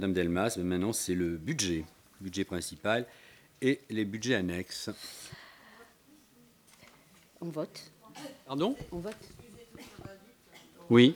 Madame Delmas, mais maintenant c'est le budget principal et les budgets annexes. On vote. Pardon ? On vote. Oui.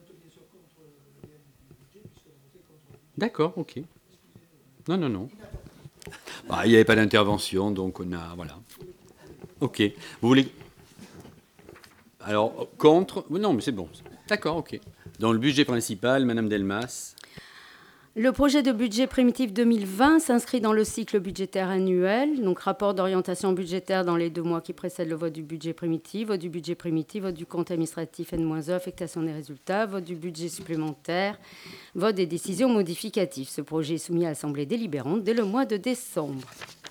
D'accord, ok. Non. Bah, il n'y avait pas d'intervention, donc on a... Voilà. Ok. Vous voulez... Alors, contre... Non, mais c'est bon. D'accord, ok. Dans le budget principal, Madame Delmas. Le projet de budget primitif 2020 s'inscrit dans le cycle budgétaire annuel, donc rapport d'orientation budgétaire dans les 2 mois qui précèdent le vote du budget primitif, vote du compte administratif N-1, affectation des résultats, vote du budget supplémentaire, vote des décisions modificatives. Ce projet est soumis à l'Assemblée délibérante dès le mois de décembre.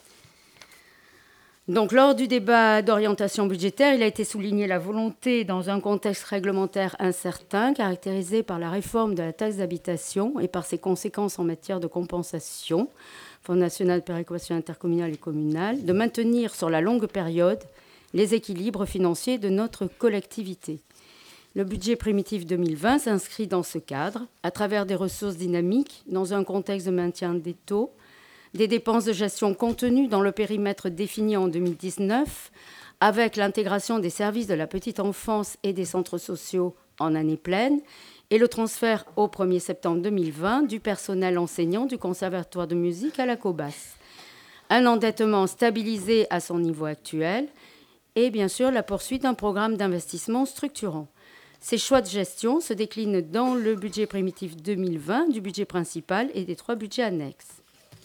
Donc, lors du débat d'orientation budgétaire, il a été souligné la volonté, dans un contexte réglementaire incertain, caractérisé par la réforme de la taxe d'habitation et par ses conséquences en matière de compensation, Fonds national de péréquation intercommunale et communale, de maintenir sur la longue période les équilibres financiers de notre collectivité. Le budget primitif 2020 s'inscrit dans ce cadre, à travers des ressources dynamiques, dans un contexte de maintien des taux, des dépenses de gestion contenues dans le périmètre défini en 2019, avec l'intégration des services de la petite enfance et des centres sociaux en année pleine, et le transfert au 1er septembre 2020 du personnel enseignant du Conservatoire de musique à la COBAS. Un endettement stabilisé à son niveau actuel et bien sûr la poursuite d'un programme d'investissement structurant. Ces choix de gestion se déclinent dans le budget primitif 2020 du budget principal et des 3 budgets annexes.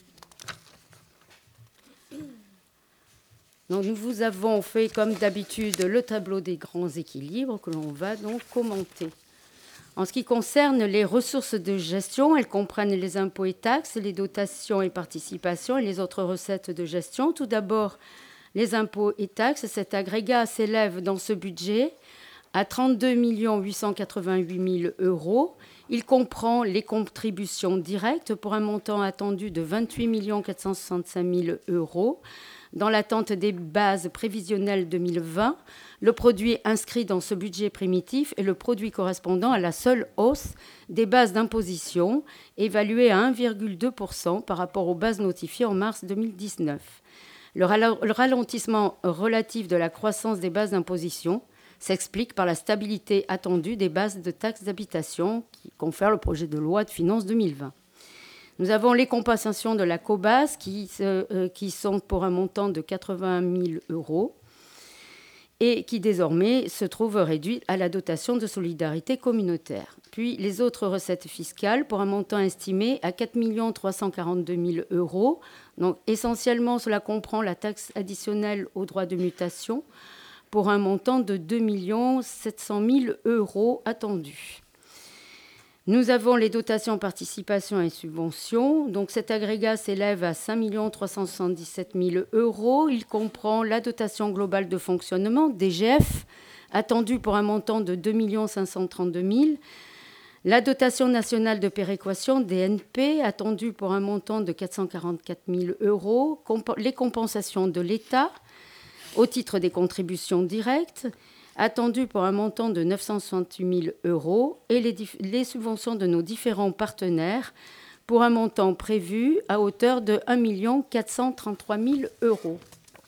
Donc, nous vous avons fait, comme d'habitude, le tableau des grands équilibres que l'on va donc commenter. En ce qui concerne les ressources de gestion, elles comprennent les impôts et taxes, les dotations et participations et les autres recettes de gestion. Tout d'abord, les impôts et taxes. Cet agrégat s'élève dans ce budget à 32 888 000 euros. Il comprend les contributions directes pour un montant attendu de 28 465 000 euros. Dans l'attente des bases prévisionnelles 2020, le produit inscrit dans ce budget primitif est le produit correspondant à la seule hausse des bases d'imposition, évaluée à 1,2% par rapport aux bases notifiées en mars 2019. Le ralentissement relatif de la croissance des bases d'imposition s'explique par la stabilité attendue des bases de taxes d'habitation qui confère le projet de loi de finances 2020. Nous avons les compensations de la COBAS qui sont pour un montant de 80 000 euros et qui désormais se trouvent réduites à la dotation de solidarité communautaire. Puis les autres recettes fiscales pour un montant estimé à 4 342 000 euros. Donc essentiellement, cela comprend la taxe additionnelle aux droits de mutation pour un montant de 2 700 000 euros attendus. Nous avons les dotations, participations et subventions. Donc cet agrégat s'élève à 5 377 000 euros. Il comprend la dotation globale de fonctionnement, DGF, attendue pour un montant de 2 532 000. La dotation nationale de péréquation, DNP, attendue pour un montant de 444 000 euros. Les compensations de l'État au titre des contributions directes, attendu pour un montant de 968 000 euros, et les subventions de nos différents partenaires pour un montant prévu à hauteur de 1 433 000 euros.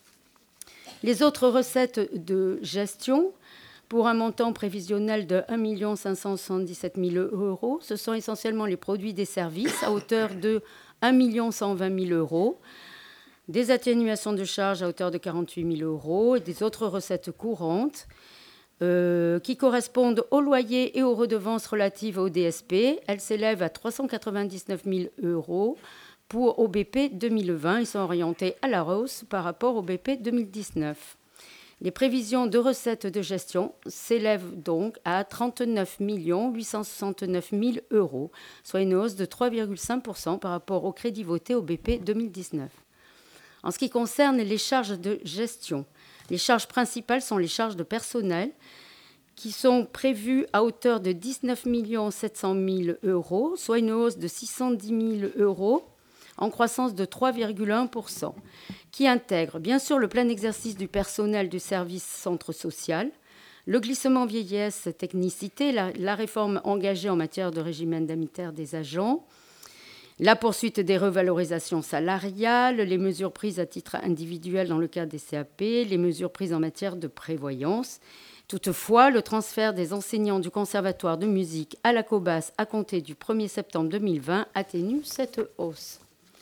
Les autres recettes de gestion pour un montant prévisionnel de 1 577 000 euros, ce sont essentiellement les produits des services à hauteur de 1 120 000 euros, des atténuations de charges à hauteur de 48 000 euros et des autres recettes courantes qui correspondent aux loyers et aux redevances relatives au DSP. Elles s'élèvent à 399 000 euros pour OBP 2020. Ils sont orientés à la hausse par rapport au BP 2019. Les prévisions de recettes de gestion s'élèvent donc à 39 869 000 euros, soit une hausse de 3,5% par rapport au crédit voté au BP 2019. En ce qui concerne les charges de gestion, les charges principales sont les charges de personnel qui sont prévues à hauteur de 19 700 000 euros, soit une hausse de 610 000 euros en croissance de 3,1%, qui intègre bien sûr le plein exercice du personnel du service centre social, le glissement vieillesse technicité, la réforme engagée en matière de régime indemnitaire des agents, La poursuite des revalorisations salariales, les mesures prises à titre individuel dans le cadre des CAP, les mesures prises en matière de prévoyance. Toutefois, le transfert des enseignants du Conservatoire de musique à la COBAS à compter du 1er septembre 2020 atténue cette hausse.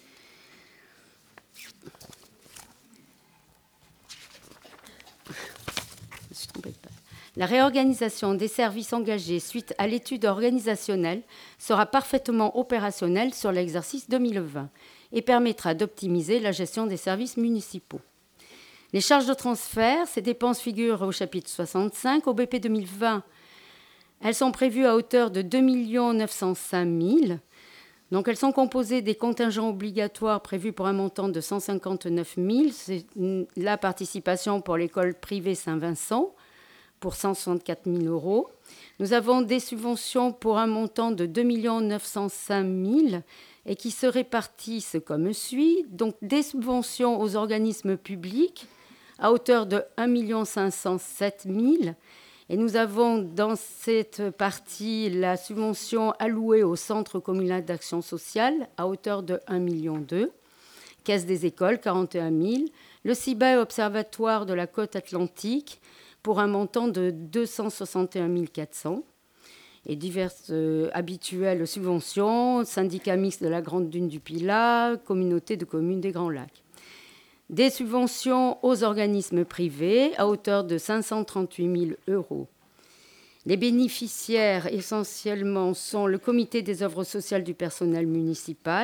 La réorganisation des services engagés suite à l'étude organisationnelle sera parfaitement opérationnelle sur l'exercice 2020 et permettra d'optimiser la gestion des services municipaux. Les charges de transfert, ces dépenses figurent au chapitre 65. Au BP 2020, elles sont prévues à hauteur de 2 905 000. Donc, elles sont composées des contingents obligatoires prévus pour un montant de 159 000. C'est la participation pour l'école privée Saint-Vincent pour 164 000 €. Nous avons des subventions pour un montant de 2 905 000 et qui se répartissent comme suit. Donc, des subventions aux organismes publics à hauteur de 1 507 000. Et nous avons dans cette partie la subvention allouée au Centre communal d'action sociale à hauteur de 1,2 million. Caisse des écoles, 41 000. Le CIBA Observatoire de la côte atlantique pour un montant de 261 400. Et diverses habituelles subventions, syndicat mixte de la Grande Dune du Pilat, communauté de communes des Grands Lacs. Des subventions aux organismes privés à hauteur de 538 000 €. Les bénéficiaires essentiellement sont le comité des œuvres sociales du personnel municipal,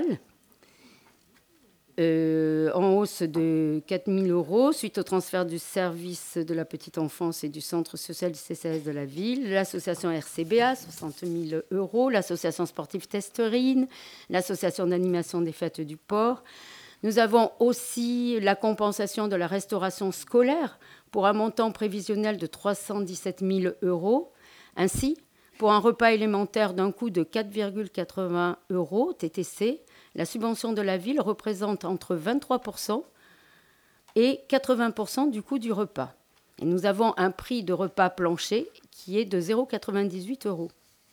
en hausse de 4 000 € suite au transfert du service de la petite enfance et du centre social du CCAS de la ville, l'association RCBA, 60 000 €, l'association sportive Testerine, l'association d'animation des fêtes du port. Nous avons aussi la compensation de la restauration scolaire pour un montant prévisionnel de 317 000 €. Ainsi, pour un repas élémentaire d'un coût de 4,80 € TTC, la subvention de la ville représente entre 23% et 80% du coût du repas. Et nous avons un prix de repas plancher qui est de 0,98 €.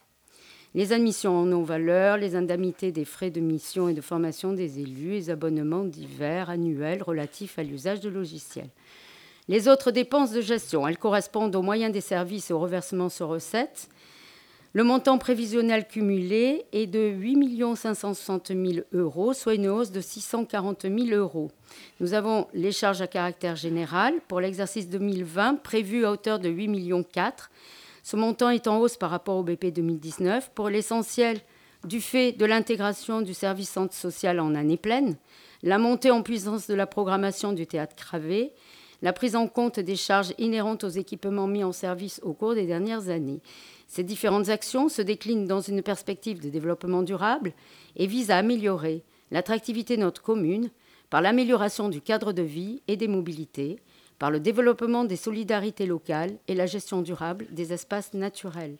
Les admissions en non-valeur, les indemnités des frais de mission et de formation des élus, les abonnements divers annuels relatifs à l'usage de logiciels. Les autres dépenses de gestion, elles correspondent aux moyens des services et aux reversements sur recettes. Le montant prévisionnel cumulé est de 8 560 000 €, soit une hausse de 640 000 €. Nous avons les charges à caractère général pour l'exercice 2020 prévues à hauteur de 8,4 millions. Ce montant est en hausse par rapport au BP 2019, pour l'essentiel du fait de l'intégration du service centre social en année pleine, la montée en puissance de la programmation du théâtre Cravé, la prise en compte des charges inhérentes aux équipements mis en service au cours des dernières années. Ces différentes actions se déclinent dans une perspective de développement durable et visent à améliorer l'attractivité de notre commune par l'amélioration du cadre de vie et des mobilités, par le développement des solidarités locales et la gestion durable des espaces naturels.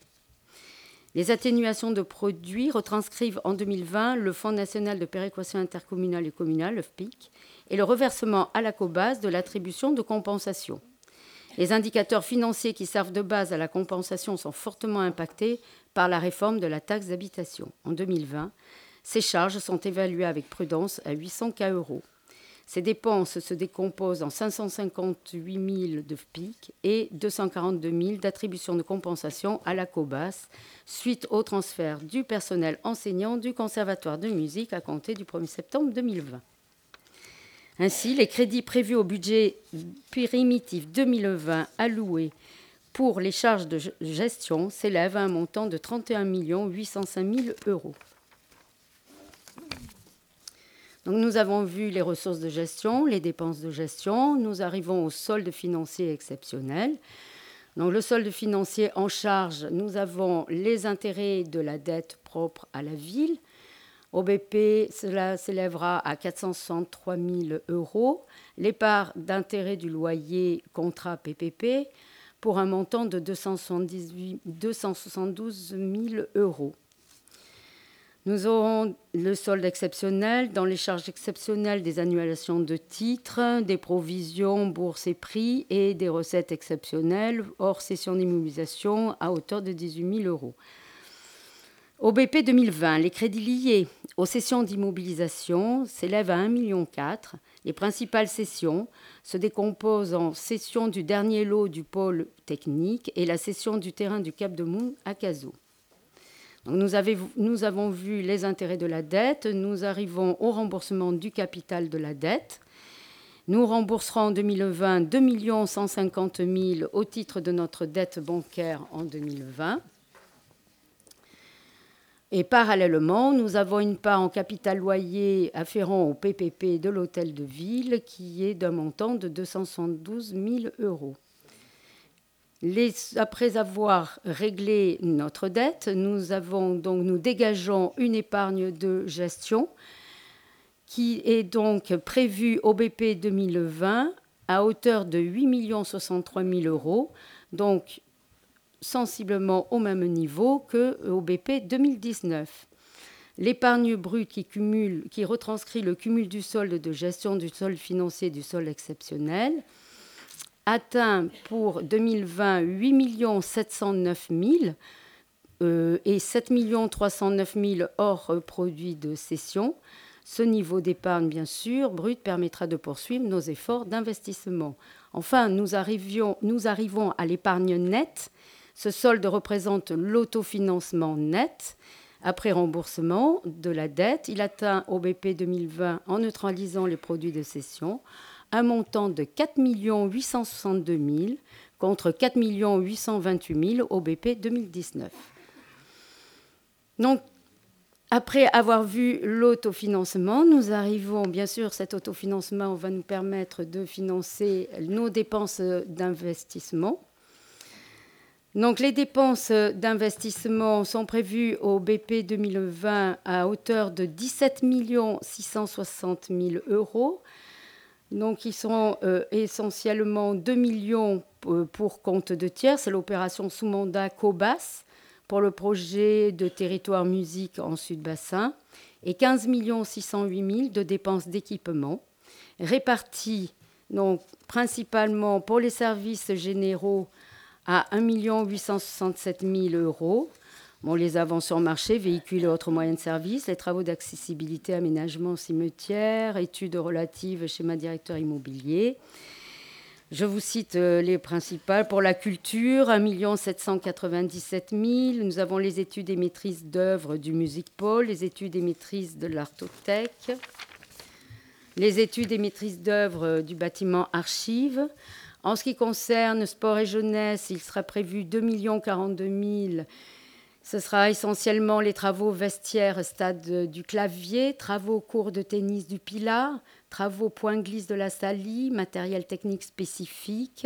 Les atténuations de produits retranscrivent en 2020 le Fonds national de péréquation intercommunale et communale, le FPIC, et le reversement à la COBAS de l'attribution de compensation. Les indicateurs financiers qui servent de base à la compensation sont fortement impactés par la réforme de la taxe d'habitation. En 2020, ces charges sont évaluées avec prudence à 800 000 €. Ces dépenses se décomposent en 558 000 de FPIC et 242 000 d'attribution de compensation à la COBAS suite au transfert du personnel enseignant du Conservatoire de musique à compter du 1er septembre 2020. Ainsi, les crédits prévus au budget primitif 2020 alloués pour les charges de gestion s'élèvent à un montant de 31 805 000 €. Donc, nous avons vu les ressources de gestion, les dépenses de gestion. Nous arrivons au solde financier exceptionnel. Donc, le solde financier en charge, nous avons les intérêts de la dette propre à la ville. Au BP, cela s'élèvera à 463 000 €. Les parts d'intérêt du loyer contrat PPP pour un montant de 272 000 €. Nous aurons le solde exceptionnel dans les charges exceptionnelles des annulations de titres, des provisions, bourses et prix et des recettes exceptionnelles hors cession d'immobilisation à hauteur de 18 000 €. Au BP 2020, les crédits liés aux cessions d'immobilisation s'élèvent à 1,4 million. Les principales cessions se décomposent en cession du dernier lot du pôle technique et la cession du terrain du Cap de Moon à Cazaux. Donc nous avons vu les intérêts de la dette. Nous arrivons au remboursement du capital de la dette. Nous rembourserons en 2020 2 150 000 au titre de notre dette bancaire en 2020. Et parallèlement, nous avons une part en capital loyer afférent au PPP de l'hôtel de ville qui est d'un montant de 272 000 euros. Après avoir réglé notre dette, nous dégageons une épargne de gestion qui est donc prévue au BP 2020 à hauteur de 8 063 000 euros, donc sensiblement au même niveau qu'au BP 2019. L'épargne brute qui retranscrit le cumul du solde de gestion du solde financier et du solde exceptionnel atteint pour 2020 8 709 000 et 7 309 000 hors produit de cession. Ce niveau d'épargne, bien sûr, brute permettra de poursuivre nos efforts d'investissement. Enfin, nous arrivons à l'épargne nette. Ce solde représente l'autofinancement net après remboursement de la dette. Il atteint au BP 2020, en neutralisant les produits de cession, un montant de 4 862 000 contre 4 828 000 au BP 2019. Donc, après avoir vu l'autofinancement, nous arrivons, bien sûr, cet autofinancement va nous permettre de financer nos dépenses d'investissement. Donc, les dépenses d'investissement sont prévues au BP 2020 à hauteur de 17 660 000 euros. Donc, ils sont essentiellement 2 millions pour compte de tiers. C'est l'opération sous mandat COBAS pour le projet de territoire musique en Sud-Bassin et 15 608 000 de dépenses d'équipement réparties donc, principalement pour les services généraux à 1 867 000 euros. Bon, les avances sur marché, véhicules et autres moyens de service, les travaux d'accessibilité, aménagement, cimetière, études relatives, schéma directeur immobilier. Je vous cite les principales. Pour la culture, 1 797 000. Nous avons les études et maîtrises d'œuvres du Music Pôle, les études et maîtrises de l'Artothèque, les études et maîtrises d'œuvres du bâtiment Archives. En ce qui concerne sport et jeunesse, il sera prévu 2 042 000. Ce sera essentiellement les travaux vestiaires stade du Clavier, travaux cours de tennis du Pilat, travaux point glisse de la Salie, matériel technique spécifique.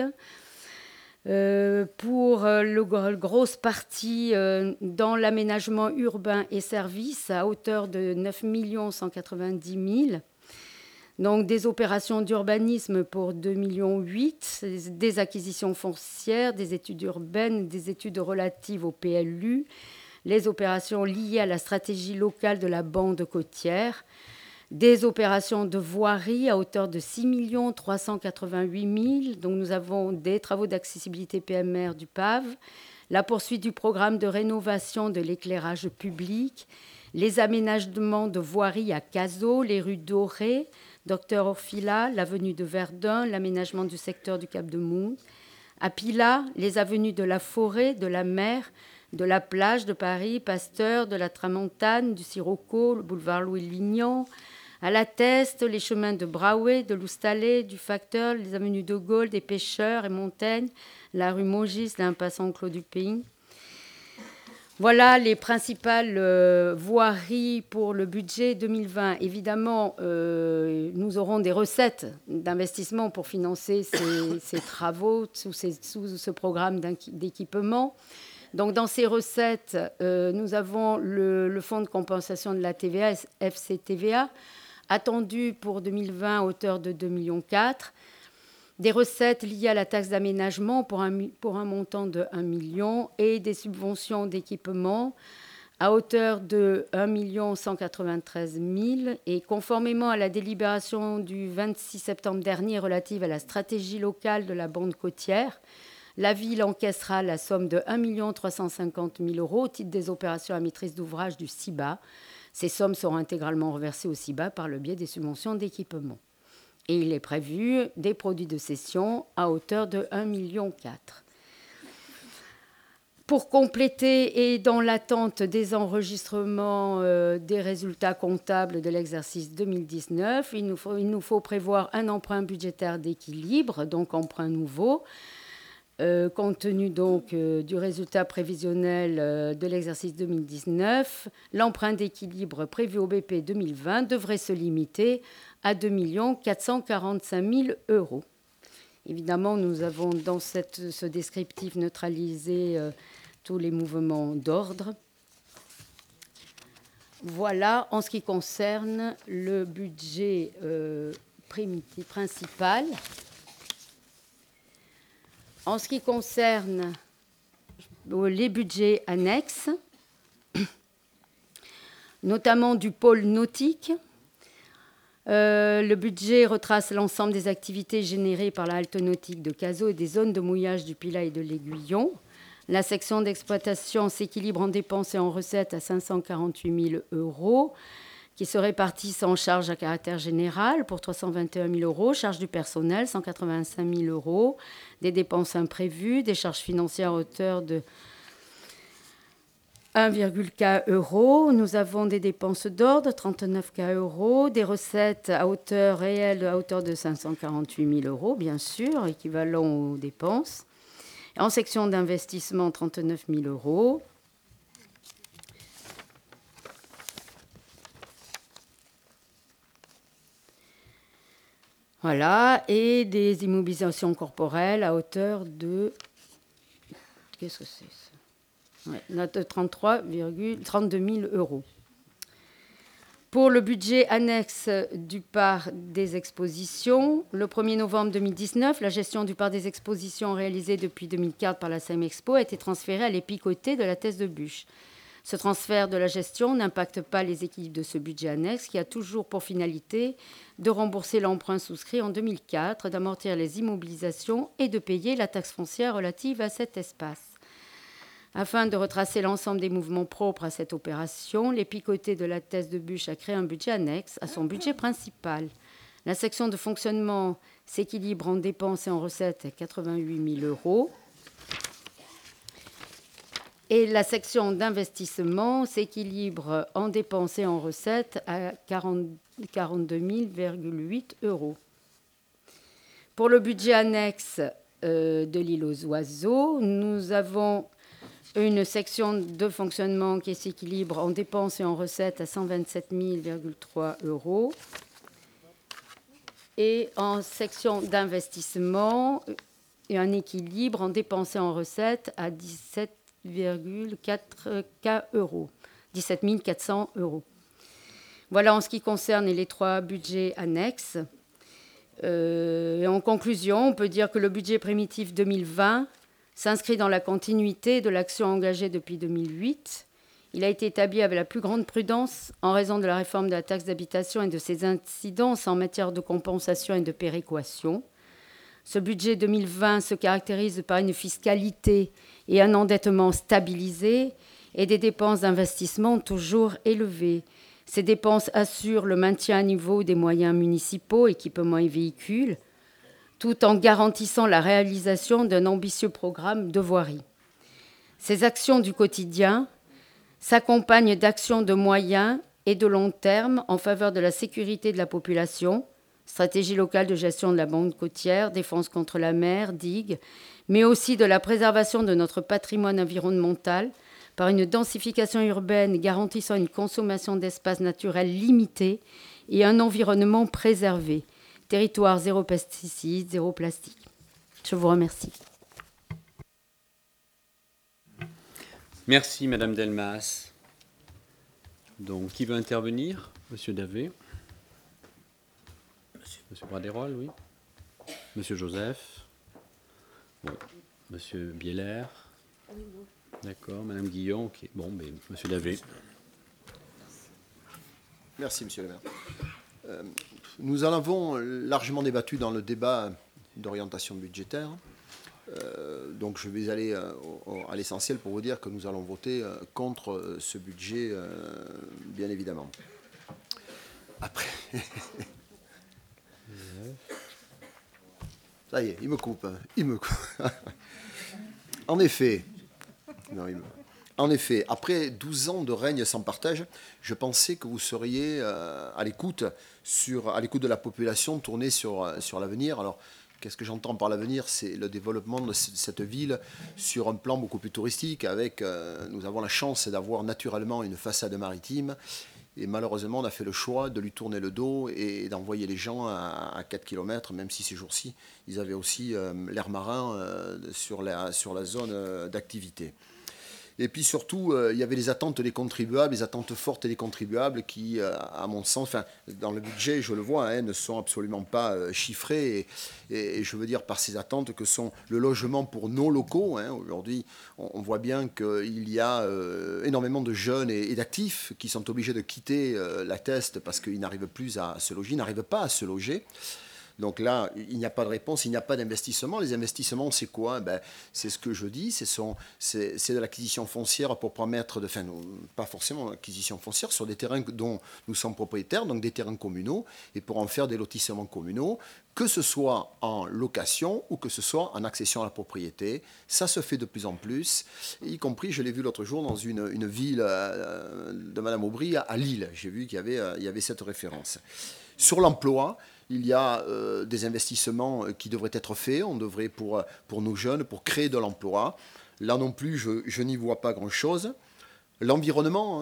Pour la grosse partie dans l'aménagement urbain et services à hauteur de 9 190 000. Donc des opérations d'urbanisme pour 2,8 millions, des acquisitions foncières, des études urbaines, des études relatives au PLU, les opérations liées à la stratégie locale de la bande côtière, des opérations de voirie à hauteur de 6 388 000. Donc nous avons des travaux d'accessibilité PMR du PAV, la poursuite du programme de rénovation de l'éclairage public, les aménagements de voirie à Cazaux, les rues Dorées, Docteur Orfila, l'avenue de Verdun, l'aménagement du secteur du Cap de Moon. À Pilat, les avenues de la Forêt, de la Mer, de la Plage de Paris, Pasteur, de la Tramontane, du Sirocco, le boulevard Louis-Lignan. À la Teste, les chemins de Braway, de Loustalais, du Facteur, les avenues de Gaulle, des Pêcheurs et Montaigne, la rue Maugis, l'impasse Enclos du Pays. Voilà les principales voiries pour le budget 2020. Évidemment, nous aurons des recettes d'investissement pour financer ces travaux sous ce programme d'équipement. Donc, dans ces recettes, nous avons le fonds de compensation de la TVA, FCTVA, attendu pour 2020 à hauteur de 2,4 millions. Des recettes liées à la taxe d'aménagement pour un montant de 1 million et des subventions d'équipement à hauteur de 1 193 000. Et conformément à la délibération du 26 septembre dernier relative à la stratégie locale de la bande côtière, La ville encaissera la somme de 1 350 000 € au titre des opérations à maîtrise d'ouvrage du CIBA. Ces sommes seront intégralement reversées au CIBA par le biais des subventions d'équipement. Et il est prévu des produits de cession à hauteur de 1,4 million. Pour compléter et dans l'attente des enregistrements des résultats comptables de l'exercice 2019, il nous faut prévoir un emprunt budgétaire d'équilibre, donc emprunt nouveau, compte tenu donc du résultat prévisionnel de l'exercice 2019. L'emprunt d'équilibre prévu au BP 2020 devrait se limiter à 2 445 000 €. Évidemment, nous avons dans ce descriptif neutralisé tous les mouvements d'ordre. Voilà en ce qui concerne le budget principal. En ce qui concerne les budgets annexes, notamment du pôle nautique, le budget retrace l'ensemble des activités générées par la halte nautique de Cazaux et des zones de mouillage du Pilat et de l'Aiguillon. La section d'exploitation s'équilibre en dépenses et en recettes à 548 000 €, qui se répartissent en charges à caractère général pour 321 000 €, charges du personnel 185 000 €, des dépenses imprévues, des charges financières à hauteur de 1,K €. Nous avons des dépenses d'ordre, 39 K €, des recettes à hauteur réelle à hauteur de 548 000 €, bien sûr, équivalent aux dépenses. En section d'investissement, 39 000 €. Voilà, et des immobilisations corporelles à hauteur de... Qu'est-ce que c'est ça ? Ouais, de 32 000 €. Pour le budget annexe du parc des expositions, le 1er novembre 2019, la gestion du parc des expositions réalisée depuis 2004 par la SEM Expo a été transférée à l'EPIC-OT de la Thèse de Buch. Ce transfert de la gestion n'impacte pas les équilibres de ce budget annexe qui a toujours pour finalité de rembourser l'emprunt souscrit en 2004, d'amortir les immobilisations et de payer la taxe foncière relative à cet espace. Afin de retracer l'ensemble des mouvements propres à cette opération, l'EPIC-OT de la Thèse de Buch a créé un budget annexe à son budget principal. La section de fonctionnement s'équilibre en dépenses et en recettes à 88 000 €. Et la section d'investissement s'équilibre en dépenses et en recettes à 42 000,8 €. Pour le budget annexe de l'île aux oiseaux, nous avons une section de fonctionnement qui s'équilibre en dépenses et en recettes à 127 000,3 €. Et en section d'investissement, un équilibre en dépenses et en recettes à 17,4 €, 17 400 €. Voilà en ce qui concerne les 3 budgets annexes. Et en conclusion, on peut dire que le budget primitif 2020 s'inscrit dans la continuité de l'action engagée depuis 2008. Il a été établi avec la plus grande prudence en raison de la réforme de la taxe d'habitation et de ses incidences en matière de compensation et de péréquation. Ce budget 2020 se caractérise par une fiscalité et un endettement stabilisés et des dépenses d'investissement toujours élevées. Ces dépenses assurent le maintien à niveau des moyens municipaux, équipements et véhicules, tout en garantissant la réalisation d'un ambitieux programme de voirie. Ces actions du quotidien s'accompagnent d'actions de moyen et de long terme en faveur de la sécurité de la population, stratégie locale de gestion de la bande côtière, défense contre la mer, digues, mais aussi de la préservation de notre patrimoine environnemental par une densification urbaine garantissant une consommation d'espace naturel limitée et un environnement préservé. Territoire zéro pesticides, zéro plastique. Je vous remercie. Merci, Madame Delmas. Donc, qui veut intervenir? Monsieur Davé. Monsieur Braderol, oui. Monsieur Joseph. Bon. Monsieur Bieler. Oui, bon. D'accord. Madame Guillon, ok. Bon, mais Monsieur Davé. Merci, Monsieur le maire. Nous en avons largement débattu dans le débat d'orientation budgétaire. Donc je vais aller à l'essentiel pour vous dire que nous allons voter contre ce budget, bien évidemment. Après... Ça y est, il me coupe. En effet, après 12 ans de règne sans partage, je pensais que vous seriez à l'écoute de la population, tournée sur l'avenir. Alors, qu'est-ce que j'entends par l'avenir? C'est le développement de cette ville sur un plan beaucoup plus touristique. Nous avons la chance d'avoir naturellement une façade maritime. Et malheureusement, on a fait le choix de lui tourner le dos et d'envoyer les gens à 4 km, même si ces jours-ci, ils avaient aussi l'air marin sur la zone d'activité. Et puis surtout, il y avait les attentes des contribuables, les attentes fortes des contribuables qui, à mon sens, dans le budget, je le vois, ne sont absolument pas chiffrées. Et je veux dire par ces attentes que sont le logement pour nos locaux. Aujourd'hui, on voit bien qu'il y a énormément de jeunes et d'actifs qui sont obligés de quitter la Teste parce qu'ils n'arrivent plus à se loger, ils n'arrivent pas à se loger. Donc là, il n'y a pas de réponse, il n'y a pas d'investissement. Les investissements, c'est quoi? C'est ce que je dis, c'est de l'acquisition foncière pour permettre de... Enfin, pas forcément l'acquisition foncière, sur des terrains dont nous sommes propriétaires, donc des terrains communaux, et pour en faire des lotissements communaux, que ce soit en location ou que ce soit en accession à la propriété. Ça se fait de plus en plus, y compris, je l'ai vu l'autre jour, dans une ville de Madame Aubry, à Lille. J'ai vu qu'il y avait cette référence. Sur l'emploi, il y a des investissements qui devraient être faits. On devrait, pour nos jeunes, pour créer de l'emploi. Là non plus, je n'y vois pas grand-chose. L'environnement,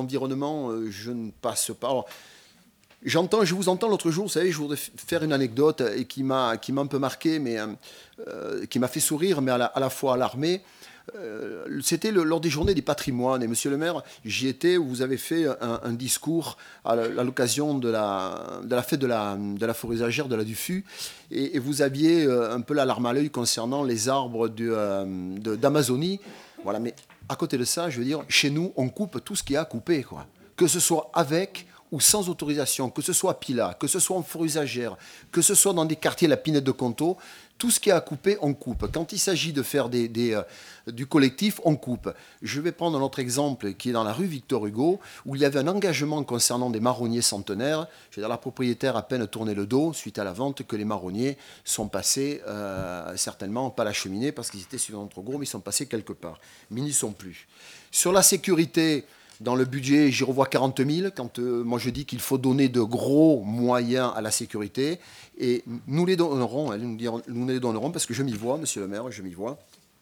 je ne passe pas... Alors, je vous entends l'autre jour, vous savez, je voudrais faire une anecdote et qui m'a un peu marqué, mais qui m'a fait sourire, mais à la fois alarmé. C'était lors des journées des patrimoines. Et monsieur le maire, j'y étais, où vous avez fait un discours à l'occasion de la fête de la forêt usagère de la Dufus. Et vous aviez un peu la larme à l'œil concernant les arbres d'Amazonie. Voilà, mais à côté de ça, je veux dire, chez nous, on coupe tout ce qu'il y a à couper, quoi. Que ce soit avec ou sans autorisation, que ce soit à Pilat, que ce soit en forêt usagère, que ce soit dans des quartiers, la Pinette de Conto, tout ce qui est à couper, on coupe. Quand il s'agit de faire du collectif, on coupe. Je vais prendre un autre exemple qui est dans la rue Victor Hugo, où il y avait un engagement concernant des marronniers centenaires. Je veux dire, la propriétaire a à peine tourné le dos suite à la vente que les marronniers sont passés, certainement pas la cheminée, parce qu'ils étaient suffisamment trop gros, mais ils sont passés quelque part. Mais ils n'y sont plus. Sur la sécurité... Dans le budget, j'y revois 40 000, quand moi je dis qu'il faut donner de gros moyens à la sécurité. Et nous les donnerons, nous les donnerons parce que je m'y vois, monsieur le maire, je m'y vois.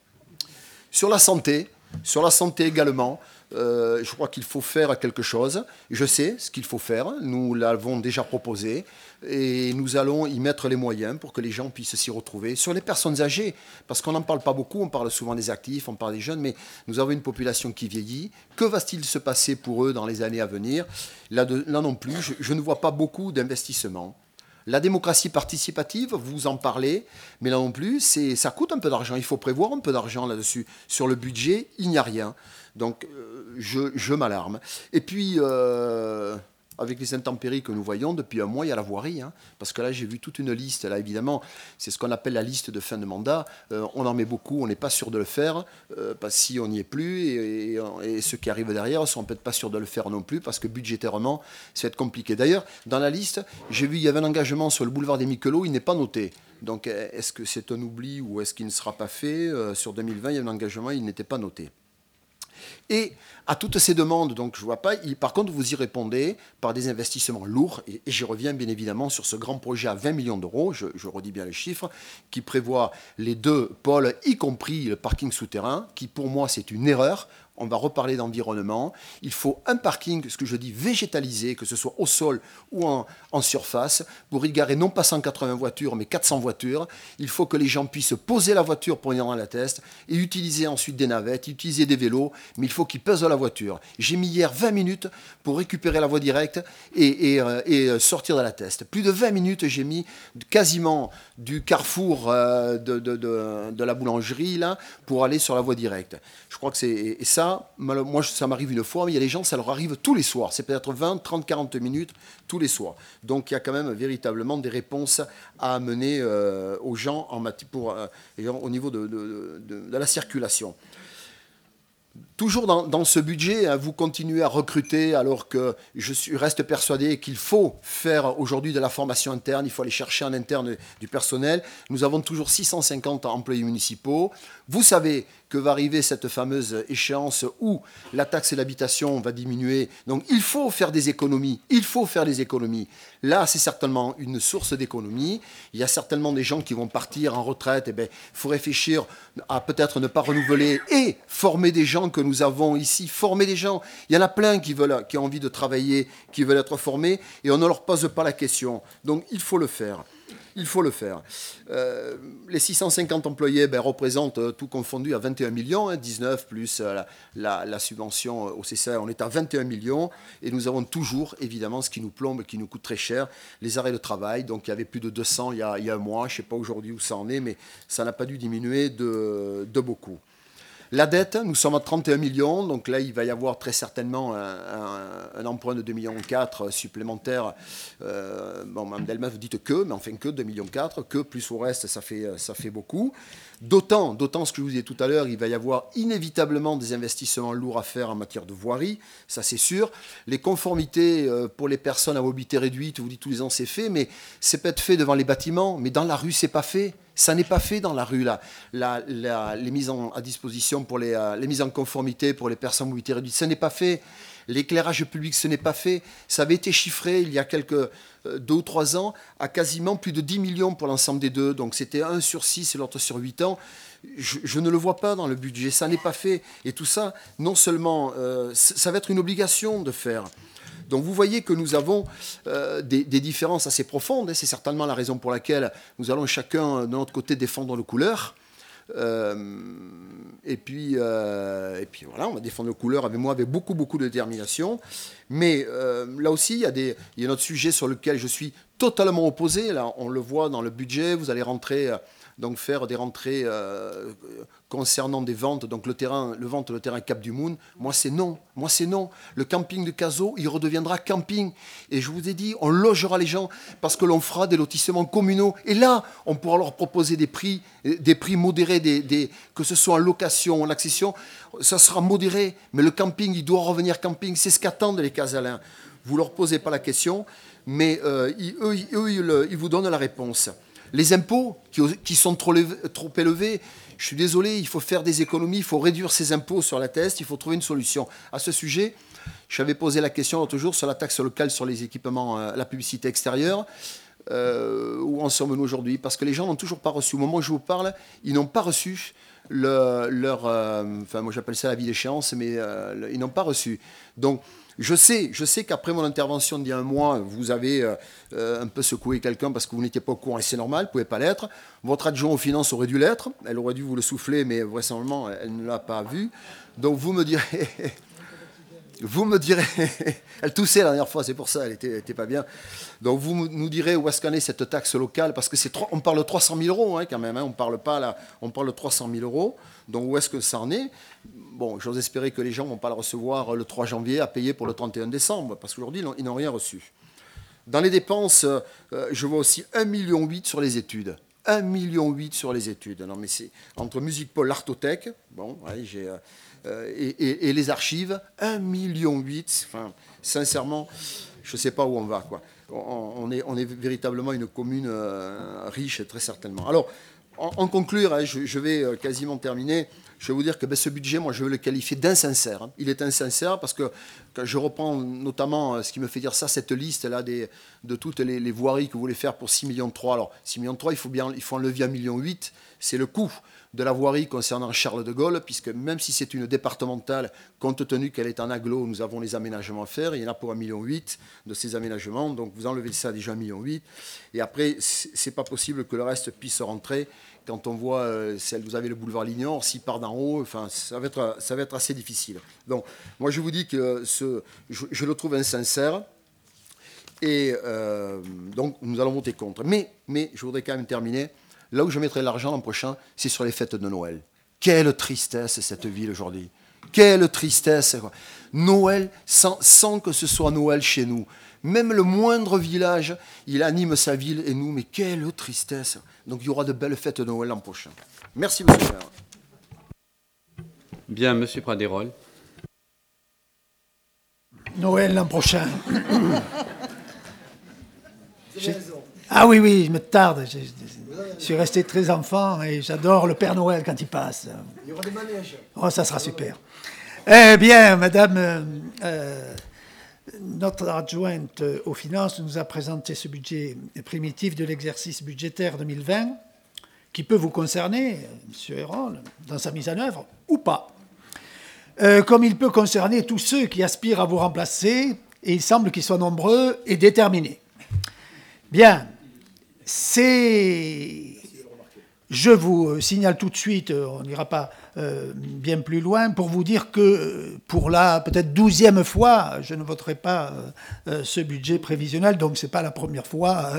Sur la santé également, je crois qu'il faut faire quelque chose. Je sais ce qu'il faut faire, nous l'avons déjà proposé. Et nous allons y mettre les moyens pour que les gens puissent s'y retrouver. Sur les personnes âgées, parce qu'on n'en parle pas beaucoup, on parle souvent des actifs, on parle des jeunes, mais nous avons une population qui vieillit. Que va-t-il se passer pour eux dans les années à venir? Là non plus, je ne vois pas beaucoup d'investissements. La démocratie participative, vous en parlez, mais là non plus, ça coûte un peu d'argent. Il faut prévoir un peu d'argent là-dessus. Sur le budget, il n'y a rien. Donc, je m'alarme. Et puis... avec les intempéries que nous voyons, depuis un mois, il y a la voirie. Parce que là, j'ai vu toute une liste. Là, évidemment, c'est ce qu'on appelle la liste de fin de mandat. On en met beaucoup, on n'est pas sûr de le faire, parce que si on n'y est plus, et ceux qui arrivent derrière ne sont peut-être pas sûrs de le faire non plus, parce que budgétairement, ça va être compliqué. D'ailleurs, dans la liste, j'ai vu qu'il y avait un engagement sur le boulevard des Miquelots, il n'est pas noté. Donc, est-ce que c'est un oubli ou est-ce qu'il ne sera pas fait? Sur 2020, il y a un engagement, il n'était pas noté. Et à toutes ces demandes, donc je ne vois pas, par contre vous y répondez par des investissements lourds, et j'y reviens bien évidemment sur ce grand projet à 20 millions d'euros, je redis bien les chiffres, qui prévoit les 2 pôles, y compris le parking souterrain, qui pour moi c'est une erreur. On va reparler d'environnement. Il faut un parking, ce que je dis, végétalisé, que ce soit au sol ou en surface, pour y garer non pas 180 voitures, mais 400 voitures. Il faut que les gens puissent poser la voiture pour venir dans la Teste et utiliser ensuite des navettes, utiliser des vélos, mais il faut qu'ils pesent la voiture. J'ai mis hier 20 minutes pour récupérer la voie directe et sortir de la Teste. Plus de 20 minutes, j'ai mis quasiment du carrefour de la boulangerie là, pour aller sur la voie directe. Je crois que c'est... Et ça, ça, moi, ça m'arrive une fois, mais il y a des gens, ça leur arrive tous les soirs. C'est peut-être 20, 30, 40 minutes tous les soirs. Donc, il y a quand même véritablement des réponses à amener aux gens au niveau de la circulation. Toujours dans ce budget, hein, vous continuez à recruter alors que reste persuadé qu'il faut faire aujourd'hui de la formation interne, il faut aller chercher en interne du personnel. Nous avons toujours 650 employés municipaux. Vous savez que va arriver cette fameuse échéance où la taxe d'habitation va diminuer. Donc il faut faire des économies. Il faut faire des économies. Là, c'est certainement une source d'économie. Il y a certainement des gens qui vont partir en retraite. Eh bien, il faut réfléchir à peut-être ne pas renouveler et former des gens que nous avons ici. Former des gens. Il y en a plein qui ont envie de travailler, qui veulent être formés et on ne leur pose pas la question. Donc il faut le faire. Il faut le faire. Les 650 employés représentent tout confondu à 21 millions, 19 plus la subvention au CCR, on est à 21 millions. Et nous avons toujours, évidemment, ce qui nous plombe, qui nous coûte très cher, les arrêts de travail. Donc il y avait plus de 200 il y a un mois, je ne sais pas aujourd'hui où ça en est, mais ça n'a pas dû diminuer de beaucoup. La dette, nous sommes à 31 millions, donc là, il va y avoir très certainement un emprunt de 2,4 millions supplémentaire. Mme Delmas, vous dites que, mais enfin que 2,4 millions, que plus au reste, ça fait beaucoup. D'autant, ce que je vous disais tout à l'heure, il va y avoir inévitablement des investissements lourds à faire en matière de voirie, ça c'est sûr. Les conformités pour les personnes à mobilité réduite, vous dites tous les ans c'est fait, mais c'est peut-être fait devant les bâtiments, mais dans la rue c'est pas fait. Ça n'est pas fait dans la rue, les mises à disposition pour les mises en conformité pour les personnes à mobilité réduite, ça n'est pas fait. L'éclairage public, ce n'est pas fait. Ça avait été chiffré il y a 2 ou 3 ans à quasiment plus de 10 millions pour l'ensemble des deux. Donc c'était 1 sur 6 et l'autre sur 8 ans. Je ne le vois pas dans le budget, ça n'est pas fait. Et tout ça, non seulement, ça va être une obligation de faire. Donc vous voyez que nous avons des différences assez profondes. C'est certainement la raison pour laquelle nous allons chacun de notre côté défendre nos couleurs. Et puis voilà, on va défendre nos couleurs avec beaucoup de détermination. Mais là aussi, il y a un autre sujet sur lequel je suis totalement opposé. Là, on le voit dans le budget, vous allez faire des rentrées concernant des ventes, donc le terrain Cap du Moon. Moi c'est non. Le camping de Cazaux, il redeviendra camping. Et je vous ai dit, on logera les gens parce que l'on fera des lotissements communaux. Et là, on pourra leur proposer des prix modérés, que ce soit en location, en accession, ça sera modéré. Mais le camping, il doit revenir camping. C'est ce qu'attendent les Casalins. Vous ne leur posez pas la question, mais ils vous donnent la réponse. Les impôts qui sont trop élevés, je suis désolé, il faut faire des économies, il faut réduire ces impôts sur la test, il faut trouver une solution. À ce sujet, j'avais posé la question l'autre jour sur la taxe locale sur les équipements, la publicité extérieure. Où en sommes-nous aujourd'hui? Parce que les gens n'ont toujours pas reçu. Au moment où je vous parle, ils n'ont pas reçu moi j'appelle ça la vie d'échéance, mais ils n'ont pas reçu. Donc, je sais qu'après mon intervention d'il y a un mois, vous avez un peu secoué quelqu'un parce que vous n'étiez pas au courant, et c'est normal, vous ne pouvez pas l'être. Votre adjoint aux finances aurait dû l'être, elle aurait dû vous le souffler, mais vraisemblablement, elle ne l'a pas vu. Donc vous me direz, elle toussait la dernière fois, c'est pour ça, elle était pas bien. Donc vous nous direz où est-ce qu'en est cette taxe locale, parce que on parle de 300 000 euros quand même, on parle de 300 000 euros. Donc où est-ce que ça en est? Bon, j'ose espérer que les gens ne vont pas le recevoir le 3 janvier à payer pour le 31 décembre, parce qu'aujourd'hui, ils n'ont rien reçu. Dans les dépenses, je vois aussi 1,8 million sur les études. 1,8 million sur les études. Non, mais c'est entre Musique Pôle, l'Artothèque, et les archives, 1,8 million. Enfin, sincèrement, je ne sais pas où on va, quoi. On est véritablement une commune riche, très certainement. Alors, en conclure, je vais quasiment terminer. Je vais vous dire que ce budget, moi, je veux le qualifier d'insincère. Il est insincère parce que quand je reprends notamment ce qui me fait dire ça, cette liste-là de toutes les voiries que vous voulez faire pour 6,3 millions. Alors, 6,3 millions, il faut enlever 1,8 million. C'est le coût de la voirie concernant Charles de Gaulle, puisque même si c'est une départementale, compte tenu qu'elle est en agglo, nous avons les aménagements à faire. Il y en a pour 1,8 million de ces aménagements. Donc, vous enlevez ça déjà 1,8 million. Et après, c'est pas possible que le reste puisse rentrer. Quand on voit, vous avez le boulevard Lignor, s'il part d'en haut, enfin, ça va être assez difficile. Donc, moi, je vous dis que je le trouve insincère. Et donc, nous allons voter contre. Mais je voudrais quand même terminer. Là où je mettrai l'argent l'an prochain, c'est sur les fêtes de Noël. Quelle tristesse, cette ville aujourd'hui. Quelle tristesse, quoi. Noël, sans que ce soit Noël chez nous. Même le moindre village, il anime sa ville et nous, mais quelle tristesse. Donc il y aura de belles fêtes de Noël l'an prochain. Merci, monsieur le maire. Bien, monsieur Pradérol. Noël l'an prochain. Ah oui, oui, je me tarde. Je suis resté très enfant et j'adore le Père Noël quand il passe. Il y aura des manèges. Oh, ça sera super. Eh bien, madame, notre adjointe aux finances nous a présenté ce budget primitif de l'exercice budgétaire 2020 qui peut vous concerner, monsieur Hérol, dans sa mise en œuvre ou pas. Comme il peut concerner tous ceux qui aspirent à vous remplacer, et il semble qu'ils soient nombreux et déterminés. Bien, je vous signale tout de suite, on n'ira pas bien plus loin, pour vous dire que pour la peut-être 12e fois, je ne voterai pas ce budget prévisionnel, donc ce n'est pas la première fois,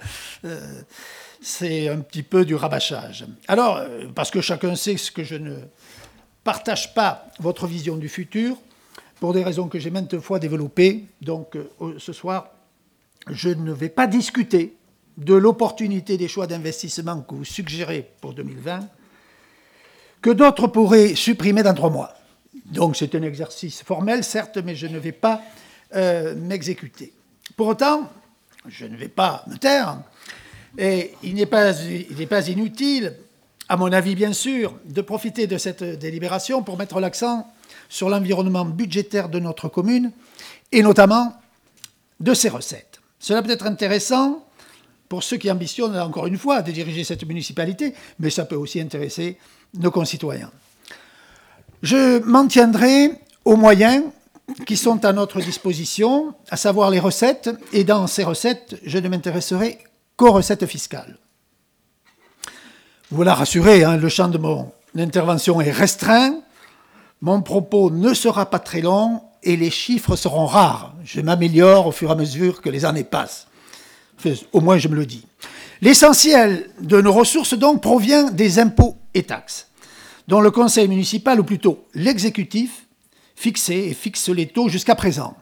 c'est un petit peu du rabâchage. Alors, parce que chacun sait ce que je ne partage pas votre vision du futur, pour des raisons que j'ai maintes fois développées, donc ce soir, je ne vais pas discuter de l'opportunité des choix d'investissement que vous suggérez pour 2020, que d'autres pourraient supprimer dans 3 mois. Donc c'est un exercice formel, certes, mais je ne vais pas m'exécuter. Pour autant, je ne vais pas me taire, et il n'est pas inutile, à mon avis bien sûr, de profiter de cette délibération pour mettre l'accent sur l'environnement budgétaire de notre commune, et notamment de ses recettes. Cela peut être intéressant pour ceux qui ambitionnent, encore une fois, de diriger cette municipalité, mais ça peut aussi intéresser nos concitoyens. Je m'en tiendrai aux moyens qui sont à notre disposition, à savoir les recettes, et dans ces recettes, je ne m'intéresserai qu'aux recettes fiscales. Vous la rassurez, hein, le champ de mon intervention est restreint, mon propos ne sera pas très long, et les chiffres seront rares. Je m'améliore au fur et à mesure que les années passent. Enfin, au moins, je me le dis. L'essentiel de nos ressources, donc, provient des impôts et taxes, dont le conseil municipal, ou plutôt l'exécutif, fixe les taux jusqu'à présent.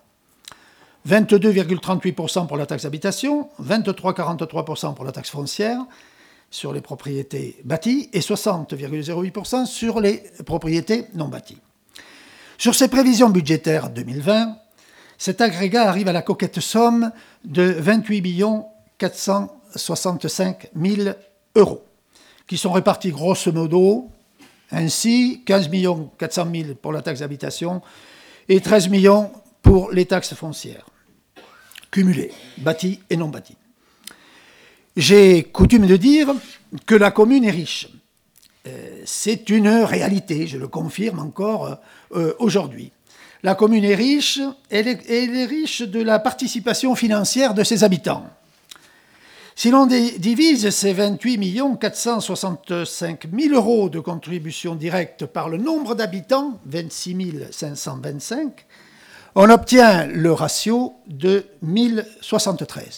22,38% pour la taxe d'habitation, 23,43% pour la taxe foncière sur les propriétés bâties et 60,08% sur les propriétés non bâties. Sur ces prévisions budgétaires 2020, cet agrégat arrive à la coquette somme de 28 465 000 €, qui sont répartis grosso modo ainsi 15 400 000 pour la taxe d'habitation et 13 millions pour les taxes foncières, cumulées, bâties et non bâties. J'ai coutume de dire que la commune est riche. C'est une réalité, je le confirme encore aujourd'hui. La commune est riche, elle est riche de la participation financière de ses habitants. Si l'on divise ces 28 465 000 € de contribution directe par le nombre d'habitants, 26 525, on obtient le ratio de 1073.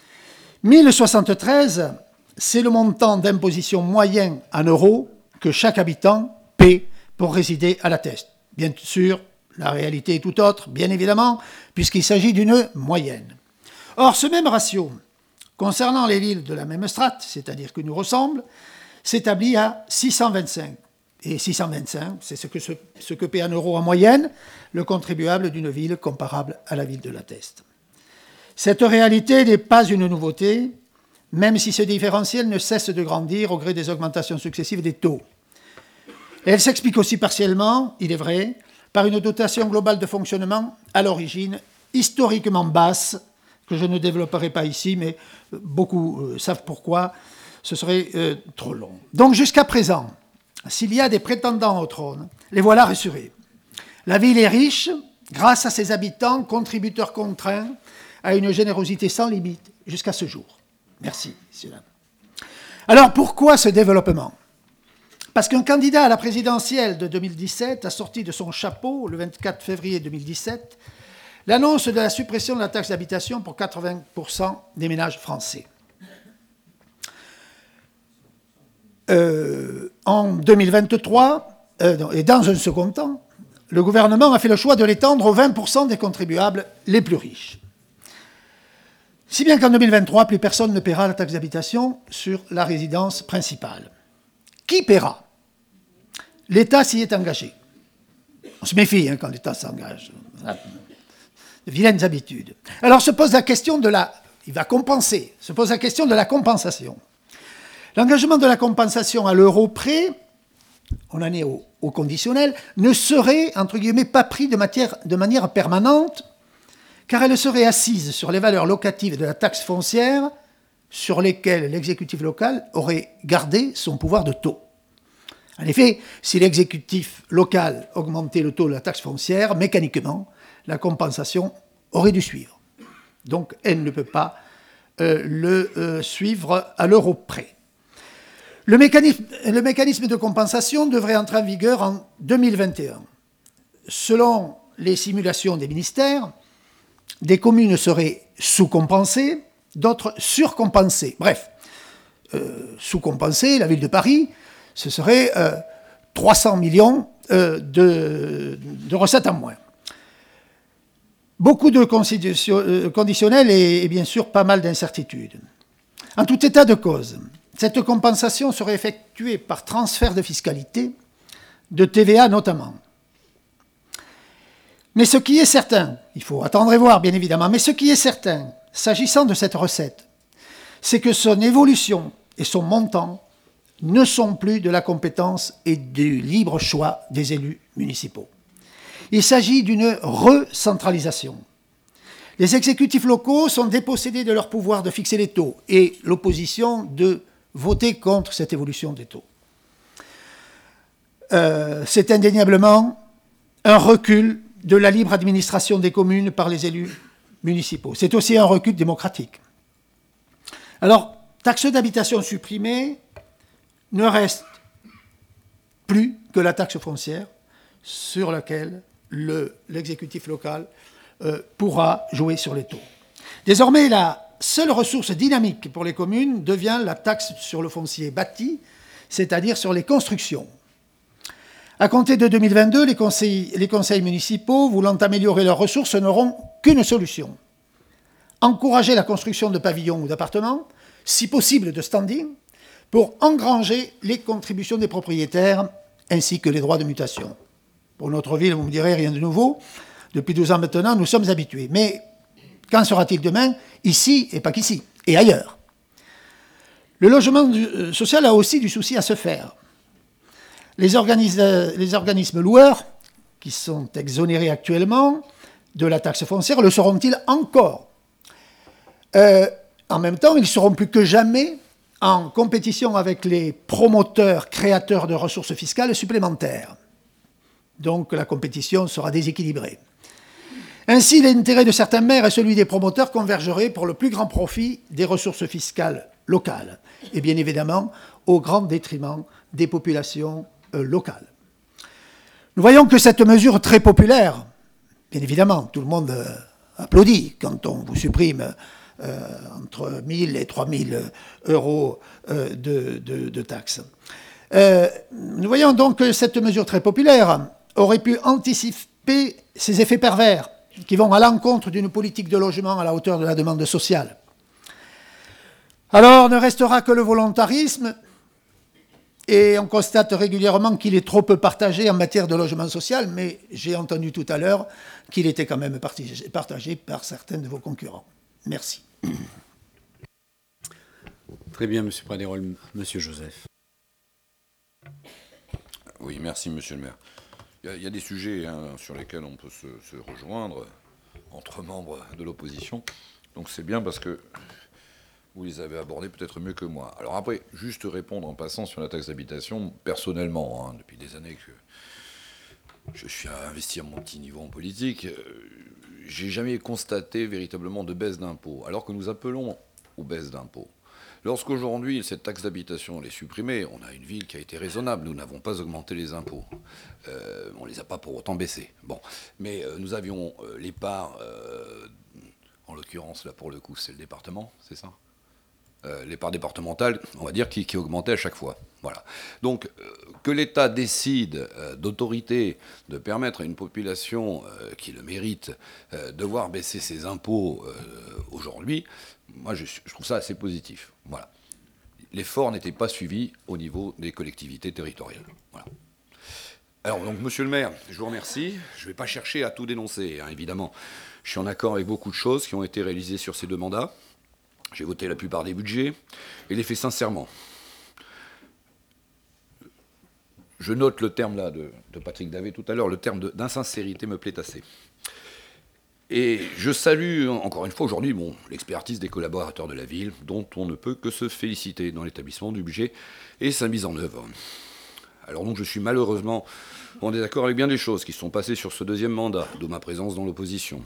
1073, c'est le montant d'imposition moyen en euros que chaque habitant paie pour résider à la Teste. Bien sûr, la réalité est tout autre, bien évidemment, puisqu'il s'agit d'une moyenne. Or, ce même ratio, concernant les villes de la même strate, c'est-à-dire qui nous ressemblent, s'établit à 625. Et 625, c'est ce que paie en euros en moyenne le contribuable d'une ville comparable à la ville de la Teste. Cette réalité n'est pas une nouveauté, même si ce différentiel ne cesse de grandir au gré des augmentations successives des taux. Elle s'explique aussi partiellement, il est vrai, par une dotation globale de fonctionnement à l'origine historiquement basse, que je ne développerai pas ici, mais beaucoup savent pourquoi, ce serait trop long. Donc jusqu'à présent, s'il y a des prétendants au trône, les voilà rassurés. La ville est riche grâce à ses habitants, contributeurs contraints, à une générosité sans limite jusqu'à ce jour. Merci, messieurs, dames. Alors pourquoi ce développement ? Parce qu'un candidat à la présidentielle de 2017 a sorti de son chapeau, le 24 février 2017, l'annonce de la suppression de la taxe d'habitation pour 80% des ménages français. En 2023, et dans un second temps, le gouvernement a fait le choix de l'étendre aux 20% des contribuables les plus riches. Si bien qu'en 2023, plus personne ne paiera la taxe d'habitation sur la résidence principale. Qui paiera? L'État s'y est engagé. On se méfie quand l'État s'engage. De vilaines habitudes. Alors se pose la question de la... Il va compenser. Se pose la question de la compensation. L'engagement de la compensation à l'euro près, on en est au conditionnel, ne serait, entre guillemets, pas pris de manière permanente, car elle serait assise sur les valeurs locatives de la taxe foncière sur lesquelles l'exécutif local aurait gardé son pouvoir de taux. En effet, si l'exécutif local augmentait le taux de la taxe foncière, mécaniquement, la compensation aurait dû suivre. Donc, elle ne peut pas le suivre à l'euro près. Le mécanisme de compensation devrait entrer en vigueur en 2021. Selon les simulations des ministères, des communes seraient sous-compensées, d'autres surcompensées. Bref, sous-compensées, la ville de Paris, ce serait 300 millions de recettes en moins. Beaucoup de conditionnels et bien sûr pas mal d'incertitudes. En tout état de cause, cette compensation serait effectuée par transfert de fiscalité, de TVA notamment. Mais ce qui est certain, il faut attendre et voir bien évidemment, mais ce qui est certain, s'agissant de cette recette, c'est que son évolution et son montant ne sont plus de la compétence et du libre choix des élus municipaux. Il s'agit d'une recentralisation. Les exécutifs locaux sont dépossédés de leur pouvoir de fixer les taux et l'opposition de voter contre cette évolution des taux. C'est indéniablement un recul de la libre administration des communes par les élus municipaux. C'est aussi un recul démocratique. Alors, taxe d'habitation supprimée, ne reste plus que la taxe foncière sur laquelle l'exécutif local pourra jouer sur les taux. Désormais, la seule ressource dynamique pour les communes devient la taxe sur le foncier bâti, c'est-à-dire sur les constructions. À compter de 2022, les conseils municipaux, voulant améliorer leurs ressources, n'auront qu'une solution. Encourager la construction de pavillons ou d'appartements, si possible de standing, pour engranger les contributions des propriétaires ainsi que les droits de mutation. Pour notre ville, vous me direz, rien de nouveau. Depuis 12 ans maintenant, nous sommes habitués. Mais qu'en sera-t-il demain, ici et pas qu'ici, et ailleurs? Le logement social a aussi du souci à se faire. Les organismes loueurs, qui sont exonérés actuellement de la taxe foncière, le seront-ils encore? En même temps, ils seront plus que jamais en compétition avec les promoteurs créateurs de ressources fiscales supplémentaires. Donc la compétition sera déséquilibrée. Ainsi, l'intérêt de certains maires et celui des promoteurs convergeraient pour le plus grand profit des ressources fiscales locales, et bien évidemment au grand détriment des populations locales. Nous voyons que cette mesure très populaire, bien évidemment, tout le monde applaudit quand on vous supprime entre 1 000 et 3 000 euros de taxes. Nous voyons donc que cette mesure très populaire aurait pu anticiper ces effets pervers qui vont à l'encontre d'une politique de logement à la hauteur de la demande sociale. Alors ne restera que le volontarisme, et on constate régulièrement qu'il est trop peu partagé en matière de logement social, mais j'ai entendu tout à l'heure qu'il était quand même partagé par certains de vos concurrents. Merci. Très bien, M. Pradérol. Monsieur Joseph. Oui, merci, monsieur le maire. Il y a des sujets sur lesquels on peut se rejoindre entre membres de l'opposition. Donc c'est bien parce que vous les avez abordés peut-être mieux que moi. Alors après, juste répondre en passant sur la taxe d'habitation, personnellement, depuis des années que je suis à investir mon petit niveau en politique, j'ai jamais constaté véritablement de baisse d'impôts, alors que nous appelons aux baisses d'impôts. Lorsqu'aujourd'hui, cette taxe d'habitation est supprimée, on a une ville qui a été raisonnable. Nous n'avons pas augmenté les impôts. On ne les a pas pour autant baissés. Bon. Mais nous avions les parts, en l'occurrence, là, pour le coup, c'est le département, c'est ça ? les parts départementales, on va dire, qui augmentaient à chaque fois. Voilà. Donc, que l'État décide d'autorité de permettre à une population qui le mérite de voir baisser ses impôts aujourd'hui, moi, je trouve ça assez positif. Voilà. L'effort n'était pas suivi au niveau des collectivités territoriales. Voilà. Alors, donc, monsieur le maire, je vous remercie. Je ne vais pas chercher à tout dénoncer, hein, évidemment. Je suis en accord avec beaucoup de choses qui ont été réalisées sur ces 2 mandats. J'ai voté la plupart des budgets et les fait sincèrement. Je note le terme là de Patrick Davé tout à l'heure, le terme d'insincérité me plaît assez. Et je salue encore une fois aujourd'hui l'expertise des collaborateurs de la ville, dont on ne peut que se féliciter dans l'établissement du budget et sa mise en œuvre. Alors donc je suis malheureusement en désaccord avec bien des choses qui sont passées sur ce 2e mandat, d'où ma présence dans l'opposition.